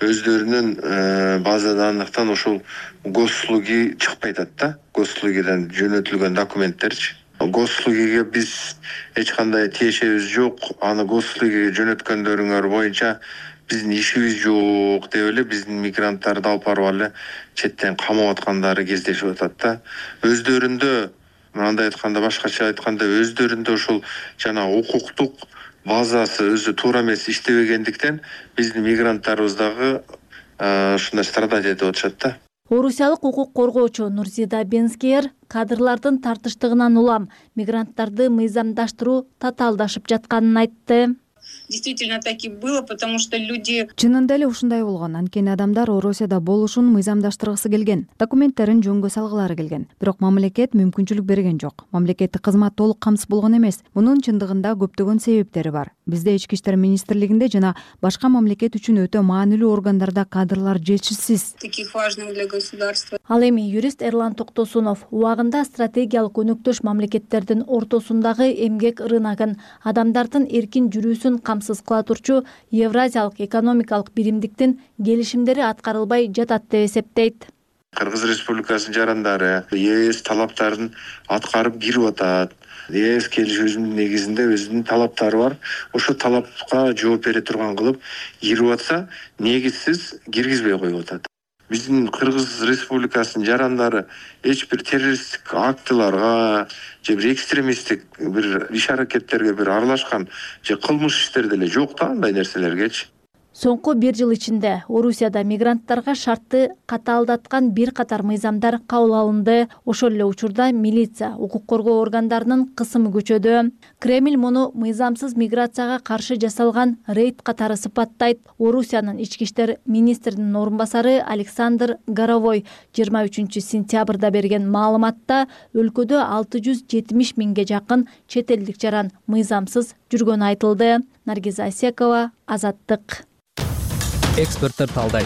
өздөрүнүн база данныктан ошол госуслуги чыкпай атат да. Госуслугиден жөнөтүлгөн документтерчи. Госуслугиге биз эч кандай тиешебиз жок. Аны госуслугиге жөнөткөндөрүңөр боюнча биздин ишибиз жок деп эле биздин мигранттарды алып барып эле четтен камап аткандары кездешип атат да. Өздөрүндө, мындай айтканда, башкача айтканда, өздөрүндө ошол жана укуктук базасы өзү туура эмес иштебегендиктен биздин мигранттарыбыз дагы ушундай страдать этип атышат да. Орусиялык укук коргоочу Нурзида Бенскер кадрлардын тартыштыгынан улам мигранттарды мыйзамдаштыруу татаалдашып жатканын айтты. Действительно так и было, потому что люди... Чынында эле ушундай болгон. Анткени адамдар Орусияда болушун мыйзамдаштыргысы келген, документтерин жөнгө салгылары келген. Бирок мамлекет мүмкүнчүлүк берген жок. Мамлекеттик кызмат толук камсыз болгон эмес. Мунун чындыгында көптөгөн себептери бар. Бизде Ички иштер министрлигинде жана башка мамлекет үчүн өтө маанилүү органдарда кадрлар жетишсиз. Таких важных для государства. Ал эми юрист Эрлан Токтосунов убагында стратегиялык өнөктөш мамлекеттердин ортосундагы эмгек рыногун, адамдардын эркин жүрүүсүн камсыз кыла турчу Евразиялык экономикалык биримдиктин келишимдери аткарылбай жатат деп эсептейт. Кыргыз Республикасынын жарандары ЕС талаптарын аткарып кирип атат. ЕС келишүүнүн негизинде өзүнүн талаптары бар. Ошол талапка жооп бере турган кылып кирип атса, негизсиз киргизбей коюп атат. Биздин Кыргыз Республикасынын жарандары эч бир террористтик актыларга же бир экстремисттик бир иш-аракеттерге бир аралашкан же кылмыш иштерде эле жок да, андай нерселергечи. Соңку 1 жыл ичинде Орусияда мигранттарга шартты катаалдаткан бир катар мыйзамдар кабыл алынды. Ошол эле учурда милиция, укук коргоо органдарынын кысымы күчөдү. Кремль муну мыйзамсыз миграцияга каршы жасалган рейд катары сыпаттайт. Орусиянын ички иштер министринин орун басары Александр Горовой 23-сентябрда берген маалыматта өлкөдө 670 миңге жакын чет элдик жаран мыйзамсыз жүргөнү айтылды. Наргиза Асекова, Азаттык. Эксперттер талдайт.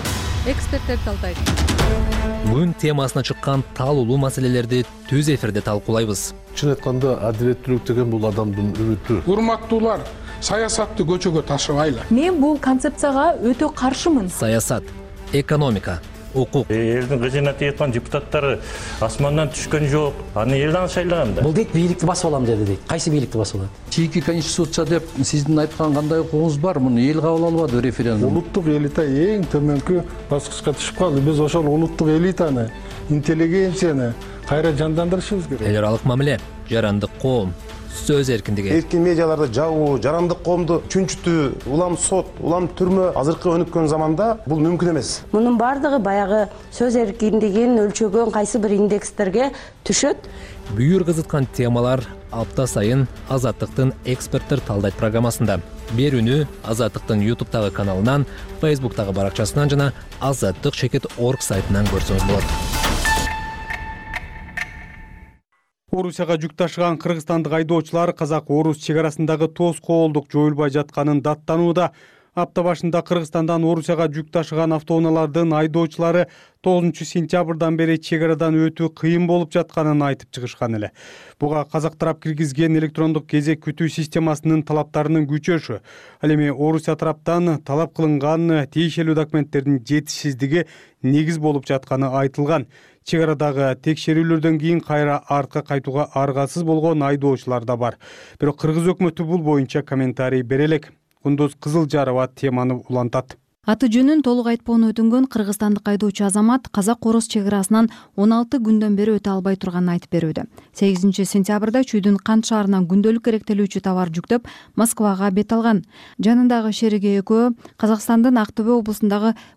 Бүгүн темасына чыккан талуулуу маселелерди түз эфирде талкуулайбыз. Чын айтканда, адилеттүүлүк деген бул адамдын үмүтү. Урматтуулар, саясатты көчөгө ташыбайлы. Мен бул концепцияга өтө каршымын. Саясат, экономика, укук. Элдин кызына тийип депутаттары асмандан түшкөн жок. Аны элден шайлаган да. Бул дейт бийликти басып алам деди дейт. Кайсы бийликти басып алат? Чийки конституция деп сиздин айткан кандай укугуңуз бар? Муну эл кабыл албады референдум. Улуттук элита эң төмөнкү баскычка түшүп калды. Биз ошол улуттук элитаны, интеллигенцияны кайра жандандырышыбыз керек. Эл аралык мамиле, жарандык коом, сөз эркиндиги. Эркин медиаларды жабуу, жарандык коомду чүнчүтүү, улам сот, улам түрмө азыркы өнүккөн заманда бул мүмкүн эмес. Мунун бардыгы баягы сөз эркиндигин өлчөгөн кайсы бир индекстерге түшөт. Бүйүр кызыткан темалар апта сайын Азаттыктын эксперттер талдайт программасында. Берүүнү Азаттыктын YouTube'тагы каналынан, Facebook'тагы баракчасынан жана azattik.org сайтынан көрсөңүз болот. Орусияга жүк ташыган кыргызстандык айдоочулар казак-орус чек арасындагы тоскоолдук жоюлбай жатканын даттанууда. Апта башында Кыргызстандан Орусияга жүк ташыган автоунаалардын айдоочулары 9-сентябрдан бери чек арадан өтүү кыйын болуп жатканын айтып чыгышкан эле. Буга казак тарап киргизген электрондук кезек күтүү системасынын талаптарынын күчөшү, ал эми Орусия тараптан талап кылынган тиешелүү документтердин жетишсиздиги негиз болуп жатканы айтылган. Чек арадагы текшерүүлөрдөн кийин кайра артка кайтууга аргасыз болгон айдоочулар да бар. Бирок кыргыз өкмөтү бул боюнча комментарий бере элек. Кундуз Кызылжарова теманы улантат. Аты жөнүн толук айтпоону өтүнгөн кыргызстандык айдоочу азамат казак-орус чек арасынан 16 күндөн бери өтө албай турганын айтып берүүдө. 8-сентябрда Чүйдүн Кант шаарынан күндөлүк керектелүүчү товар жүктөп Москвага бет алган. Жанындагы шериги экөө Казакстандын Актөбө облусундагы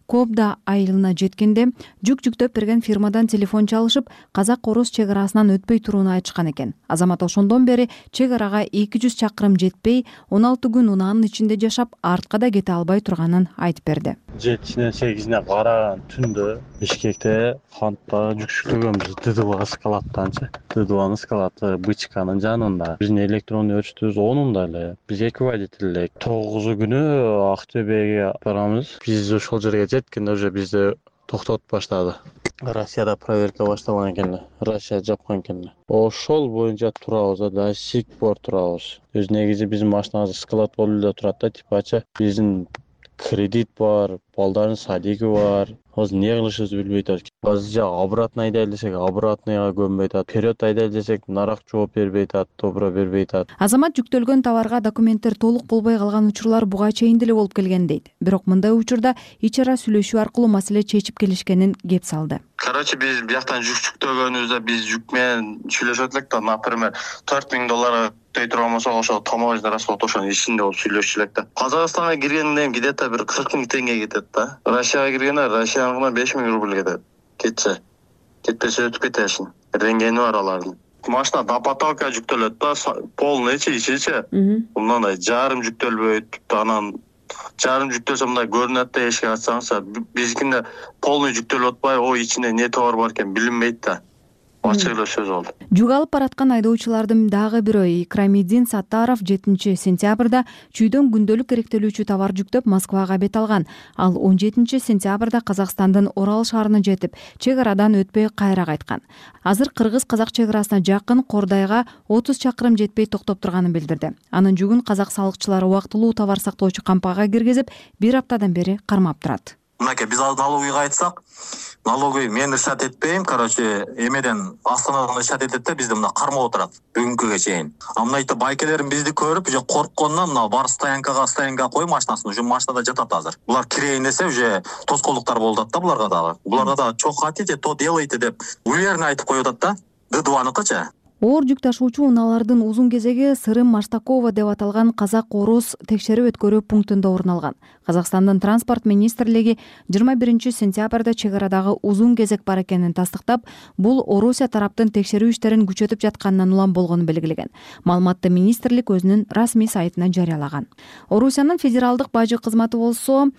Кобда айылына жеткенде жүк жүктөп берген фирмадан телефон чалышып, казак-орус чек арасынан өтпөй турууну айтышкан экен. Азамат ошондон бери чек арага 200 чакырым жетпей, 16 күн унаанын ичинде жашап, артка да кете албай турганын айтып берди. 7-сине 8-ине караган түндө Бишкекте фронтта жүк жүктөгөнбүз ДДВ складтанчы. ДДВнын склады Бычканын жанында. Биздин электронный өчтүбүз онунда эле. Биз 2 водитель 9 күнү Актөбөгө барабыз. Биз ошол жерге жеткенде уже бизди токтотуп баштады. Россияда проверка башталган экен. Россия жапкан экен. Ошол боюнча турабыз, да сик бор турабыз. Негизи биздин машинабыз склад болуп эле турат да, типача биздин кредит бар, балдардын садиги бар. Азыр эмне кылышыбызды билбей атат. Азыр обратно айдайлы десек, обратныйга көнбөй атат. Вперед айдайлы десек, нарак жооп бербей атат, добро бербей атат. Азамат жүктөлгөн товарга документтер толук болбой калган учурлар буга чейин деле болуп келген дейт. Бирок мындай учурда ич ара сүйлөшүү аркылуу маселе чечип келишкенин кеп салды. Биз бияктан жүк жүктөгөнүбүздө биз жүк менен сүйлөшөт элек да, например, $4000 өтөй турган болсо, ошо таможня расход ошонун ичинде болуп сүйлөшчү элек да. Казакстанга киргенден где-то бир 40 000 теңге кетет да. Россияга киргенде Россиянын 5000 рубль кетет. Кетсе. Кетпесе өтүп кетесин. Ренгени бар алардын. Машина допоталка жүктөлөт да, полныйчы ичичи. Мындай жарым жүктөлбөйт, анан жарым жүктөлсө мындай көрүнөт да, эшик ачсаңыз, биздикинде полный жүктөлүп атпай, ой ичинде не товар бар экен билинбейт да. Ачык эле сөз болду. Жүк алып бараткан айдоочулардын дагы бирөө Икрамиддин Саттаров 7 сентябрда чүйдөн күндөлүк керектелүүчү товар жүктөп Москвага бет алган. Ал 17 сентябрда Казакстандын Орал шаарына жетип, чек арадан өтпөй кайра кайткан. Азыр кыргыз-казак чек арасына жакын Кордайга 30 чакырым жетпей токтоп турганын билдирди. Анын жүгүн казак салыкчылары убактылуу товар сактоочу кампага киргизип, 1 аптадан бери кармап турат. Мынакей биз налогыйга айтсак, налогый мен ишат этпейм, эмеден Астанадан ишат этет да, бизди мына кармап отурат бүгүнкүгө чейин. А мына байкелерим бизди көрүп, уже коркконунан мына бар стоянкага коюп машинасын, уже машинада жатат азыр. Булар кирейин десе, уже тоскоолдуктар болуп атат да буларга дагы. Буларга да чок хотите, то делайте деп уверенно айтып коюп атат да. ДДВныкычы. Оор жүк ташуучу унаалардын узун кезеги Сырым Маштакова деп аталган казак-орус текшерип өткөрүү пунктунда орун алган. Казакстандын транспорт министрлиги 21 сентябрда чек арадагы узун кезек бар экенин тастыктап, бул Орусия тараптын текшерүү иштерин күчөтүп жатканынан улам болгонун белгилеген. Маалыматты министрлик өзүнүн расмий сайтына жарыялаган. Орусиянын федералдык бажы кызматы болсо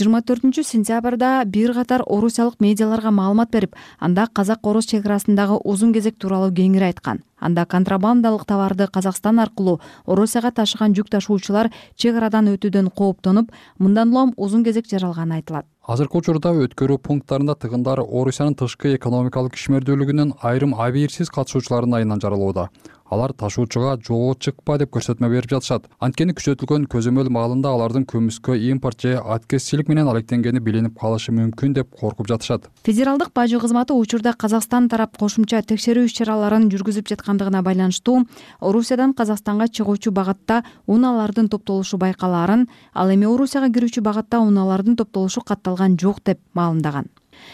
24 сентябрда бир катар орусиялык медиаларга маалымат берип, анда казак-орус чек арасындагы узун кезек тууралуу кеңири айткан. Анда контрабандалык товарды Казакстан аркылуу Орусияга ташыган жүк ташуучулар чек арадан өтүүдөн кооптонуп, мындан улам узун кезек жаралганы айтылат. Азыркы учурда өткөрүү пункттарында тыгындар Орусиянын тышкы экономикалык ишмердүүлүгүнүн айрым абийирсиз катышуучуларынын айынан жаралууда. Алар ташуучуга жолго чыкпа деп көрсөтмө берип жатышат. Анткени күчөтүлгөн көзөмөл маалында алардын көмүскө импорт же аткезчилик менен алектенгени билинип калышы мүмкүн деп коркуп жатышат. Федералдык бажы кызматы учурда Казакстан тарап кошумча текшерүү иш-чараларын жүргүзүп жаткандыгына байланыштуу Орусиядан Казакстанга чыгуучу багытта унаалардын топтолушу байкалаарын, ал эми Орусияга кирүүчү багытта унаалардын топтолушу катталган жок деп маалымдаган.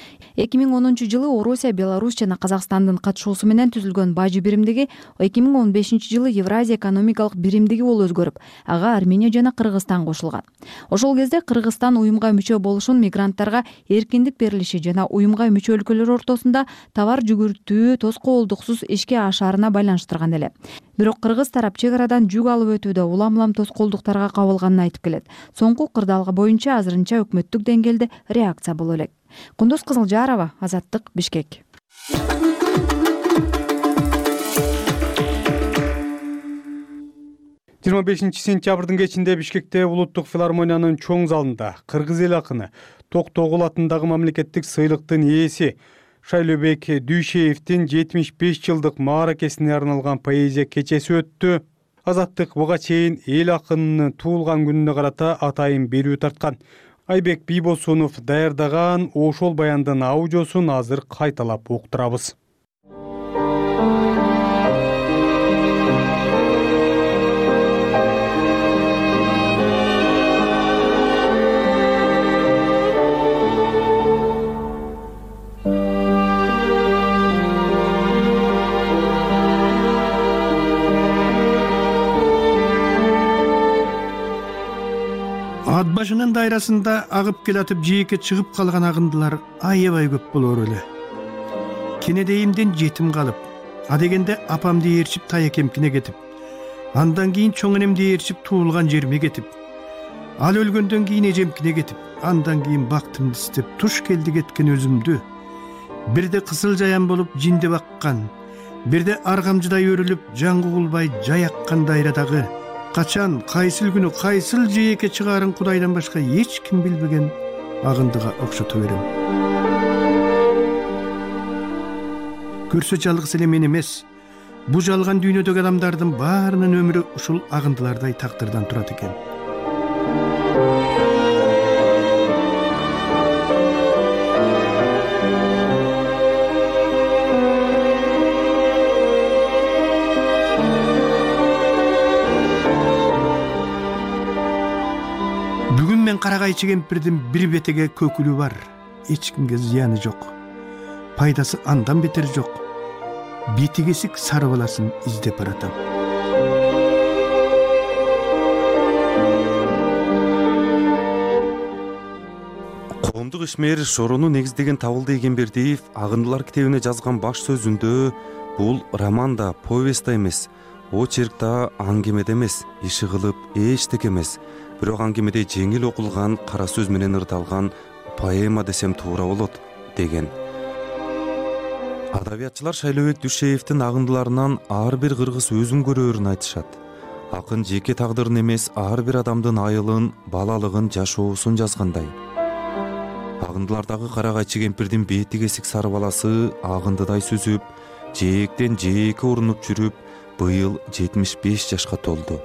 2010 жылы Орусия, Беларусь жана Казакстандын катышуусу менен түзүлгөн бажы биримдиги 2015 жылы Евразия экономикалык биримдиги болуп өзгөрүп, ага Армения жана Кыргызстан кошулган. Ошол кезде Кыргызстан уюмга мүчө болушун мигранттарга эркиндик берилиши жана уюмга мүчө өлкөлөр ортосунда товар жүгүртүү тоскоолдуксуз ишке ашаарына байланыштырган эле. Бирок кыргыз тарап чек арадан жүк алып өтүүдө улам тоскоолдуктарга кабылганын айтып келет. Соңку кырдаалга боюнча азырынча өкмөттүк деңгээлде реакция боло элек. Кундуз Кызылжарова, Азаттык, Бишкек. 25 сентябрдын кечинде Бишкекте Улуттук филармониянын чоң залында кыргыз эл акыны Токтогул атындагы мамлекеттик сыйлыктын ээси Шайлообек Дүйшеевдин 75 жылдык мааракесине арналган поэзия кечеси өттү. Азаттык буга чейин эл акынынын туулган күнүнө карата атайын берүү тарткан. Айбек Бийбосунов даярдаган ошол баяндын аудиосун азыр кайталап уктурабыз. Ат башынын дайрасында агып келатып жээкке чыгып калган агындылар аябай көп болор эле. Кенедейимден жетим калып, адегенде апамды ээрчип таякемкине кетип, андан кийин чоң энемди ээрчип туулган жериме кетип, ал өлгөндөн кийин эжемкине кетип, андан кийин бактымды истеп туш келди кеткен өзүмдү бирде кызыл жаян болуп жинде баккан, бирде аргамжыдай өрүлүп жан кугулбай жаяккан дайрадагы качан, кайсыл күнү, кайсыл жээкке чыгаарын Кудайдан башка эч ким билбеген агындыга окшото берем. Көрсө жалгыз эле мен эмес, бу жалган дүйнөдөгү адамдардын баарынын өмүрү ушул агындылардай тагдырдан турат экен. Бүгүн мен Карагайчы кемпирдин бир бетеге көкүлү бар, эч кимге зыяны жок. Пайдасы андан бетер жок. Бетигесик сары баласын издеп баратам. Коомдук ишмер Шороону негиздеген Табылды Эгембердиев Агындылар китебине жазган баш сөзүндө бул роман да, повесть да эмес, очерк да, аңгеме да эмес, иши кылып эчтеке эмес. Бирок аңгемеде жеңил окулган, кара сөз менен ырдалган поэма десем туура болот деген. Адабиятчылар Шайлообек Дүшеевдин агындыларынан ар бир кыргыз өзүн көрөөрүн айтышат. Акын жеке тагдырын эмес, ар бир адамдын айылын, балалыгын, жашоосун жазгандай. Агындылардагы Карагайчы кемпирдин бетигесик сары баласы агындыдай сүзүп, жээктен жээкке урунуп жүрүп, быйыл 75 жашка толду.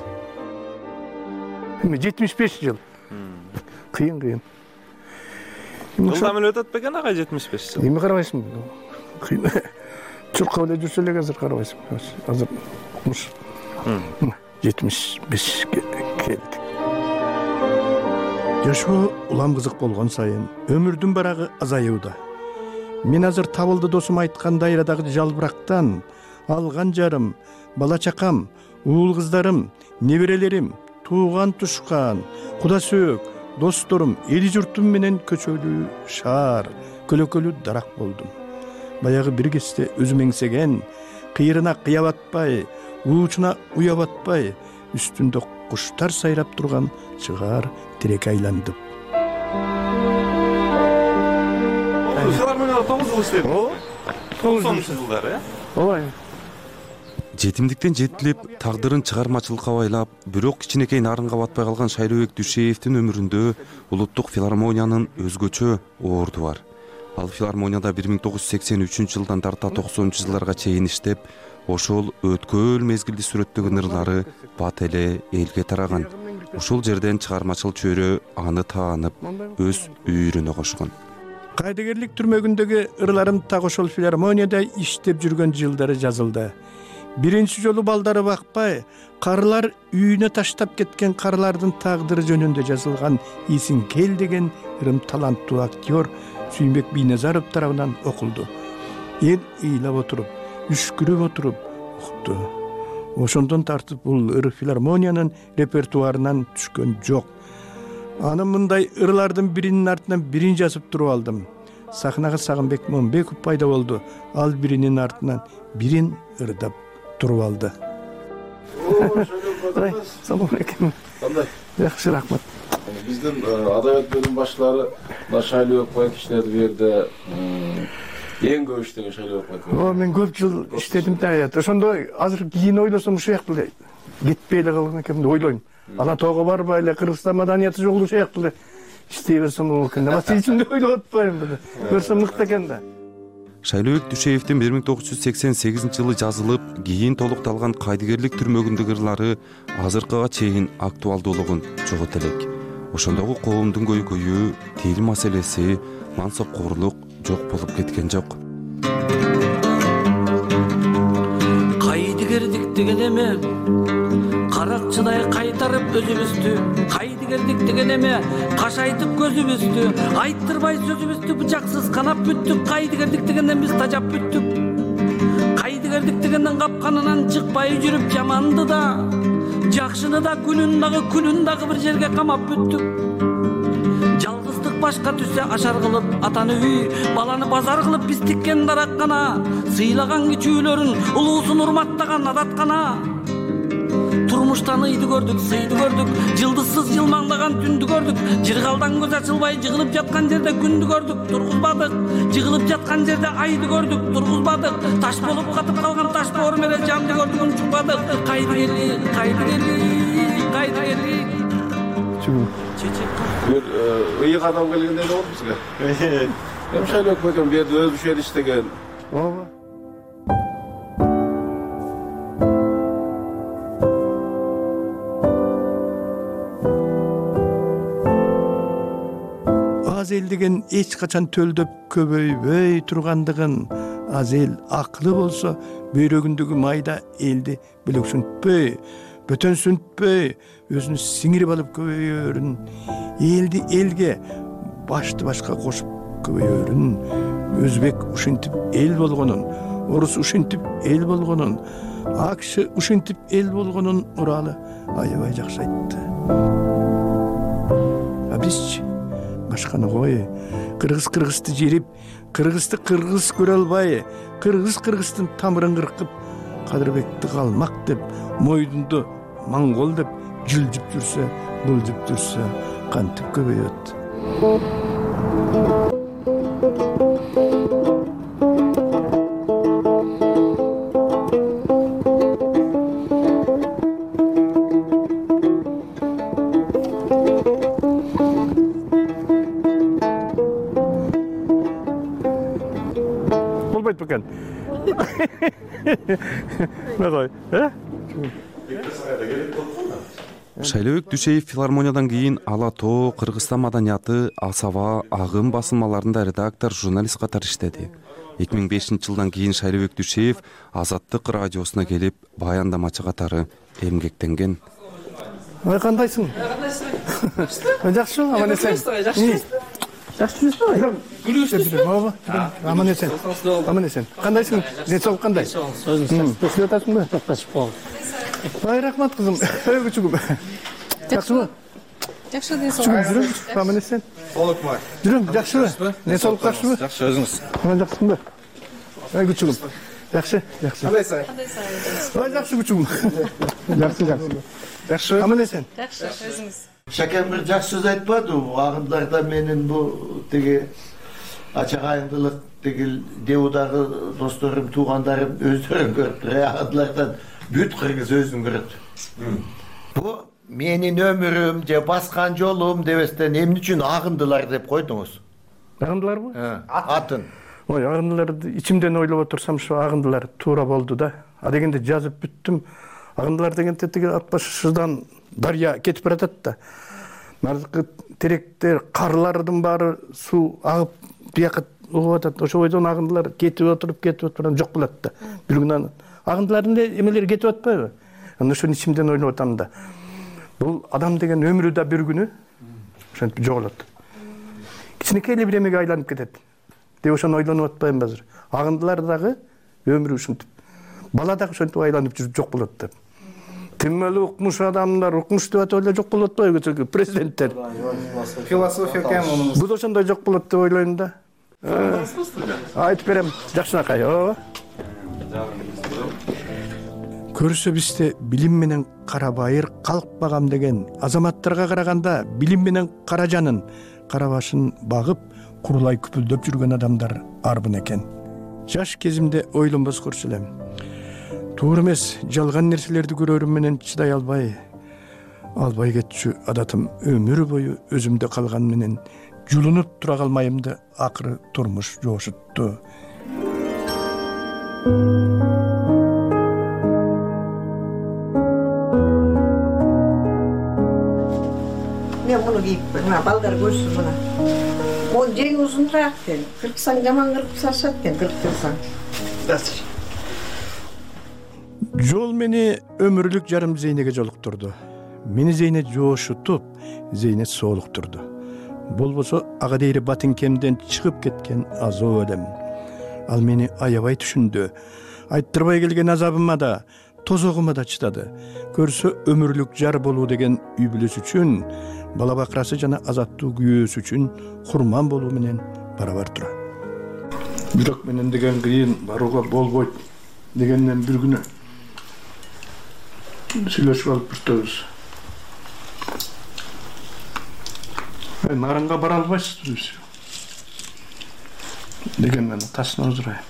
75 жыл. Кыйын. Жылда меле өтөт бекен ага 75 жыл? Эми карабайсың. Кыйын. Чуркап эле жүрсө эле азыр карабайсың. Азыр 75 келдик. Жашоо улам кызык болгон сайын өмүрдүн барагы азаюуда. Мен азыр Табылды досум айткан дайрадагы жалбырактан алган жарым, бала чакам, уул кыздарым, неберелерим, тууган тушкан, куда сөөк, досторум, эл журтум менен көчөлүү шаар, көлөкөлүү дарак болдум. Баягы бир кезде өзүм эңсеген, кыйрына кыя батпай, уучуна уя батпай, үстүндө куштар сайрап турган чыгаар тирекке айландым. Филармонияда 9 жыл иштедим. 90-жылдары, Ой. Жетимдиктен жетилип, тагдырын чыгармачылыкка байлап, бирок кичинекей нарынга батпай калган Шайлообек Дүшеевдин өмүрүндө улуттук филармониянын өзгөчө орду бар. Ал филармонияда 1983 жылдан тарта 90 жылдарга чейин иштеп, ошол өткөл мезгилди сүрөттөгөн ырлары бат эле элге тараган. Ушул жерден чыгармачыл чөйрө аны таанып, өз үйүрүнө кошкон. Кайдыгерлик түрмөгүндөгү ырларым так ошол филармонияда иштеп жүргөн жылдары жазылды. Биринчи жолу балдары бакпай, карылар үйүнө таштап кеткен карылардын тагдыры жөнүндө жазылган Исин кел деген ырым таланттуу актер Сүйүнбек Бийназаров тарабынан окулду. Эл ыйлап отуруп, үшкүрүп отуруп укту. Ошондон тартып бул ыр филармониянын репертуарынан түшкөн жок. Аны мындай ырлардын биринин артынан бирин жазып туруп алдым. Сахнага Сагынбек Момбеков пайда болду. Ал биринин артынан бирин ырдап туруп алды. Салам алейкум. Кандай? Жакшы, рахмат. Биздин адабият бөлүм баштары Шайлообек бай кишилерди берди. Эң көп иштеген Шайлообек бай. Мен көп жыл иштедим да. Ошондо азыр кийин ойлосом ушул жакты эле кетпей эле калган экенмин деп ойлойм. Ана тоого барбай эле Кыргызстан маданияты жок ушул жакты эле иштей берсем болот экен. Башка ичимде ойлоп атпайм. Көрсөм мыкты экен да. Шайлообек Дүшеевдин 1988 жылы жазылып, кийин толукталган кайдыгерлик түрмөгүндөгү ырлары азыркыга чейин актуалдуулугун жогото элек. Ошондогу коомдун көйгөйү, тил маселеси, мансапкорлук жок болуп кеткен жок. Кайдыгерлик деген эме каракчыдай кайтарып өзүбүздү, кайдыгерлик деген эме кашайтып көзүбүздү, айттырбай сөзүбүздү бычаксыз канап бүттүк. Кайдыгерлик дегенден биз тажап бүттүк. Кайдыгерлик дегенден капканынан чыкпай жүрүп жаманды да, жакшыны да, күнүн дагы бир жерге камап бүттүк. башка түшсө ашар кылып атаны үй, баланы базар кылып биз тиккен дараккана, сыйлаган кичүүлөрүн улуусун урматтаган адаткана. Турмуштан ыйды көрдүк, сыйды көрдүк, жылдызсыз жылмаңдаган түндү көрдүк. Жыргалдан көз ачылбай жыгылып жаткан жерде күндү көрдүк, тургузбадык. Жыгылып жаткан жерде айды көрдүк, тургузбадык. Таш болуп катып калган таш боор менен жанды көрдүк, унчукпадык. Кайды келдик, кайды келдик, кайды келдик. Бир ыйык адам келгенде болду бизге. Эми шайлоо өкмөтүн бу жерде өзү ушер иштеген. Ооба. Аз эл деген эч качан төлдөп көбөйбөй тургандыгын, аз эл акылы болсо бөйрөгүндөгү майда элди бөлөксүнтпөй, бөтөнсүнтпөй, өзүн сиңирип алып көбөйөрүн, элди элге башты башка кошуп көбөйөрүн, өзбек ушинтип эл болгонун, орус ушинтип эл болгонун, АКШ ушинтип эл болгонун Уралы аябай жакшы айтты. А бизчи башканы кой, кыргызды жерип, кыргызды кыргыз көрө албай, кыргыздын тамырын кыркып, Кадырбекти калмак деп, Мойдунду монгол деп жылжып жүрсө, былжып жүрсө, кантип көбөйөт. Болбойт бекен. Шайлообек Дүшеев филармониядан кийин Ала Тоо, Кыргызстан маданияты, Асаба, Агым басылмаларында редактор, журналист катары иштеди. 2005 жылдан кийин Шайлообек Дүшеев Азаттык радиосуна келип, баяндамачы катары эмгектенген. Кандайсың? Жакшы, аман эсен. Жакшы жүрсүңбү? Күлүүсүз. Ооба. Аман эсен. Аман эсен. Кандайсың? Денсаулык кандай? Өзүң көчүп атасыңбы? Токтошуп калдым. Бай рахмат кызым. Күчүгүм. Жакшыбы? Жакшы денсаулык. Жүрүм, аман эсен. Жүрүм, жакшыбы? Денсаулык жакшыбы? Жакшы, өзүңүз. Жакшысыңбы? Күчүгүм. Жакшы, жакшы. Кандайсың? Жакшы күчүгүм. Жакшы. Жакшы. Аман эсен. Жакшы, өзүңүз. Шакем бир жакшы сөз айтпады. Агымдарда менин бу теги ачак айымдылык теги Деудагы досторум, туугандарым өздөрүн көрүп, агымдардан бүт кыргыз өзүн көрөт. Бу менин өмүрүм же баскан жолум дебестен эмне үчүн агындылар деп койдуңуз? Агындыларбы? Атын. Ой, агындыларды ичимден ойлоп отурсам, ушу агындылар туура болду да. А дегенде жазып бүттүм. Агындылар деген теги 60-жылдан дарья кетип баратат да. Наркы теректер, карлардын баары суу агып бияка угуп атат. Ошо бойдон агындылар кетип отуруп жок болот да. Бир күнү агындылардын эмелери кетип атпайбы? Аны ошону ичимден ойлоп атам да. Бул адам деген өмүрү да бир күнү ошентип жоголот. Кичинекей эле бир эмеге айланып кетет. Деп ошону ойлонуп атпаймынбы азыр? Агындылар дагы өмүрү ушинтип, бала дагы ошентип айланып жүрүп жок болот деп. Тиммели укмуш адамдар, укмуш деп атып эле жок болот атпайбы президенттер? Философия кем мунун? Бул ошондой жок болот деп ойлойм да. Айтып берем, жакшынакай. Ооба. Көрсө бизде билим менен карабайыр калкпагам деген азаматтарга караганда билим менен кара жанын, кара башын багып, курулай күпүлдөп жүргөн адамдар арбын экен. Жаш кезимде ойлонбоскорчу элем. Туура эмес, жалган нерселерди көрөрүм менен чыдай албай кетчү адатым өмүр бою өзүмдө калган менен жулунуп тура калмайымды акыры турмуш жошутту. Мен муну кийип, мына балдар көрсүн мына. Ол жең узунураак экен. Кырксаң жаман кыркып салышат экен, кырктырсаң. Жол мени өмүрлүк жарым Зейнеге жолуктурду. Мени Зейне жошутуп, Зейне соолуктурду. Болбосо ага дейри батинкемден чыгып кеткен азоо элем. Ал мени аябай түшүндү. Айттырбай келген азабыма да, тозогума да чыдады. Көрсө өмүрлүк жар болуу деген үй бүлөсү үчүн, бала бакрасы жана азаттуу күйөөсү үчүн курман болуу менен барабар турат. Бирок менен деген кыйын барууга болбойт дегенден бир күнү сүйлөшүп алып туртабыз. Нарынга бара албайсызбы деген мен тасына отурайын.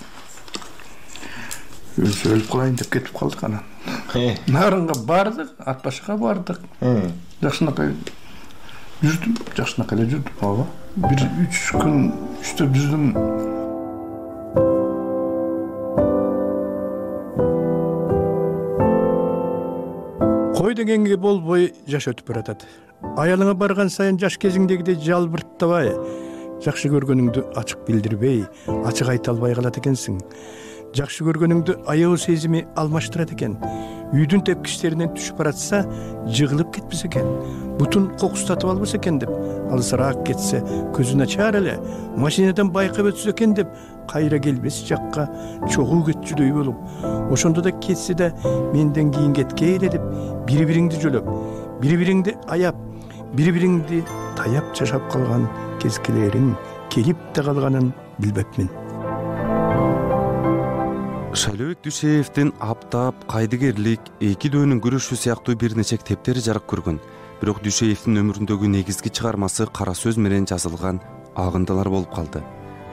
Өзү өлүп калайын деп кетип калдык анан. Нарынга бардык, ат башыга бардык. Жакшынакай жүрдүм, жакшынакай эле жүрдүм. Ооба. Бир 3 күн иштеп жүрдүм. Кой дегенге болбой жаш өтүп баратат. Аялыңа барган сайын жаш кезиңдегидей жалбырттабай, жакшы көргөнүңдү ачык билдирбей, ачык айта албай калат экенсиң. Жакшы көргөнүңдү аяоо сезими алмаштырат экен. Үйдүн тепкичтеринен түшүп баратса, жыгылып кетпесе экен. Бутун кокустатып албаса экен деп, алысыраак кетсе, көзүн ачар эле, машинадан байкап өтсө экен деп, кайра келбес жакка чогуу кетчүдөй болуп, ошондо да кетсе да менден кийин кеткейли деп, бири-бириңди жөлөп, бири-бириңди аяп, бири-бириңди таяп жашап калган кезкелериң келип да калганын билбепмин. Шайлообек Дүйшеевдин аптап, кайдыгерлик, эки дөөнүн күрөшү сыяктуу бир нече китептери жарык көргөн. Бирок Дүйшеевдин өмүрүндөгү негизги чыгармасы кара сөз менен жазылган Агындылар болуп калды.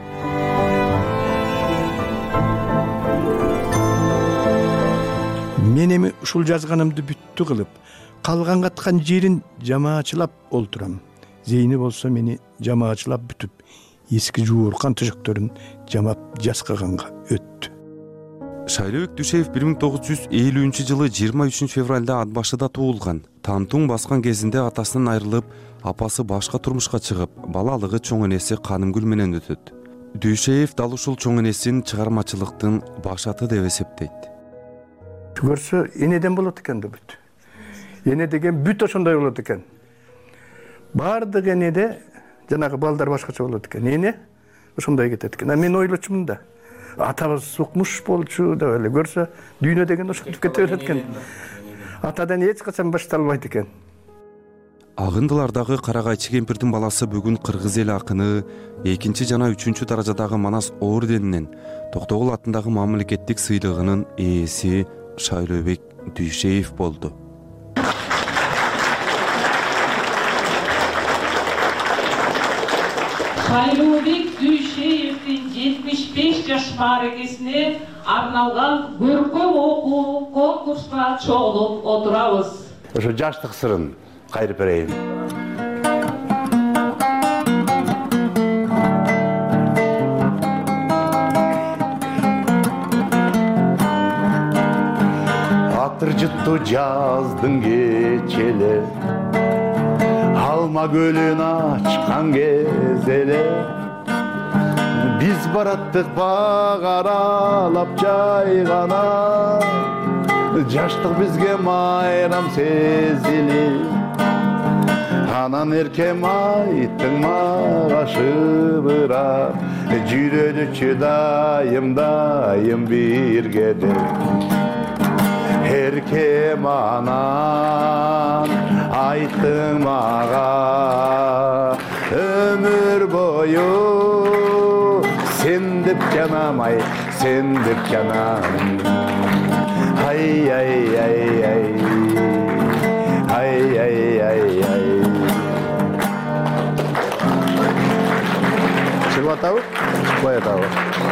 Мен эми ушул жазганымды бүттү кылып, калган каткан жерин жамаачылап олтурам. Зейни болсо мени жамаачылап бүтүп, эски жууркан төшөктөрүн жамап жаскаганга өттү. Шайлообек Дүйшеев 1950 жылы 23 февралда ат башыда туулган. Тантуң баскан кезинде атасынан айрылып, апасы башка турмушка чыгып, балалыгы чоң энеси Канымгүл менен өтөт. Дүйшеев дал ушул чоң энесин чыгармачылыктын башаты деп эсептейт. Көрсө энеден болот экен да бүт. Эне деген бүт ошондой болот экен. Бардык энеде жанагы балдар башкача болот экен. Эне ошондой кетет экен. Мен ойлочумун да. Атабыз сукмуш болчу деп эле көрсө, дүйнө деген ошентип кете берет экен. Атадан эч качан башталбайт экен. Агындылардагы Карагайчы кемпирдин баласы бүгүн кыргыз эл акыны 2 жана 3 даражадагы Манас орденинен, Токтогул атындагы мамлекеттик сыйлыгынын ээси Шайлообек Дүйшеев болду. Шайлообек Дүйшеевдин 75 жаш мааракесине арналган көркөм окуу конкурска чогулуп отурабыз. Ошо жаштык сырын кайрып берейин. Атыр жытту жаздын кечеле, алма көлүн ачкан кез эле, биз бараттык баг аралап жайгана, жаштык бизге майрам сезилип, анан эркем айттың мага шыбырап, жүрөлүчү дайым дайым бирге деп. Эркем анан айттың мага, өмүр бою сен деп жанамай, сен деп жанам. Ай ай ай ай, ай ай ай ай. Чыгып атабы? Чыкпай атабы?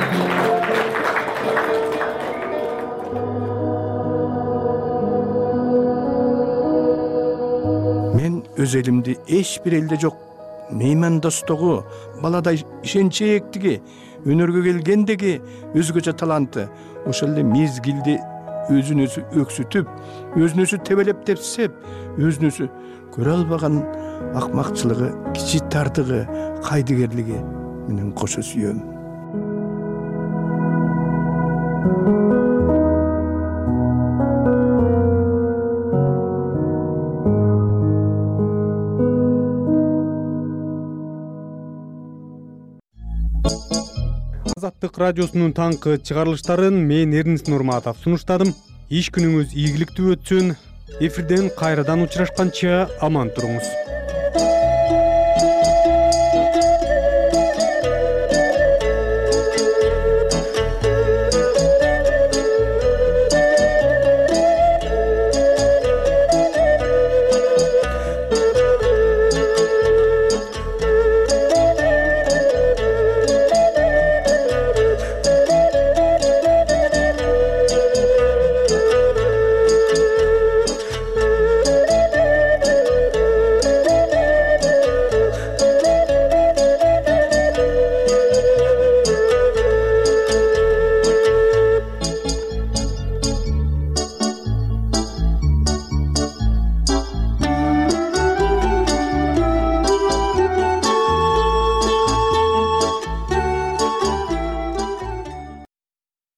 Мен өз элимди эч бир элде жок меймандостугу, баладай ишенчээктиги, өнөргө келгендеги өзгөчө таланты, ошол эле мезгилди өзүн өзү өксүтүп, өзүн өзү тебелеп тепсеп, өзүн өзү көрө албаган акмакчылыгы, кичи тартыгы, кайдыгерлиги менен кошо сүйөм. Азаттык радиосунун таңкы чыгарылыштарын мен Эрнис Нурматов сунуштадым. иш күнүңүз ийгиликтүү өтсүн. Эфирден кайрадан учурашканча аман туруңуз.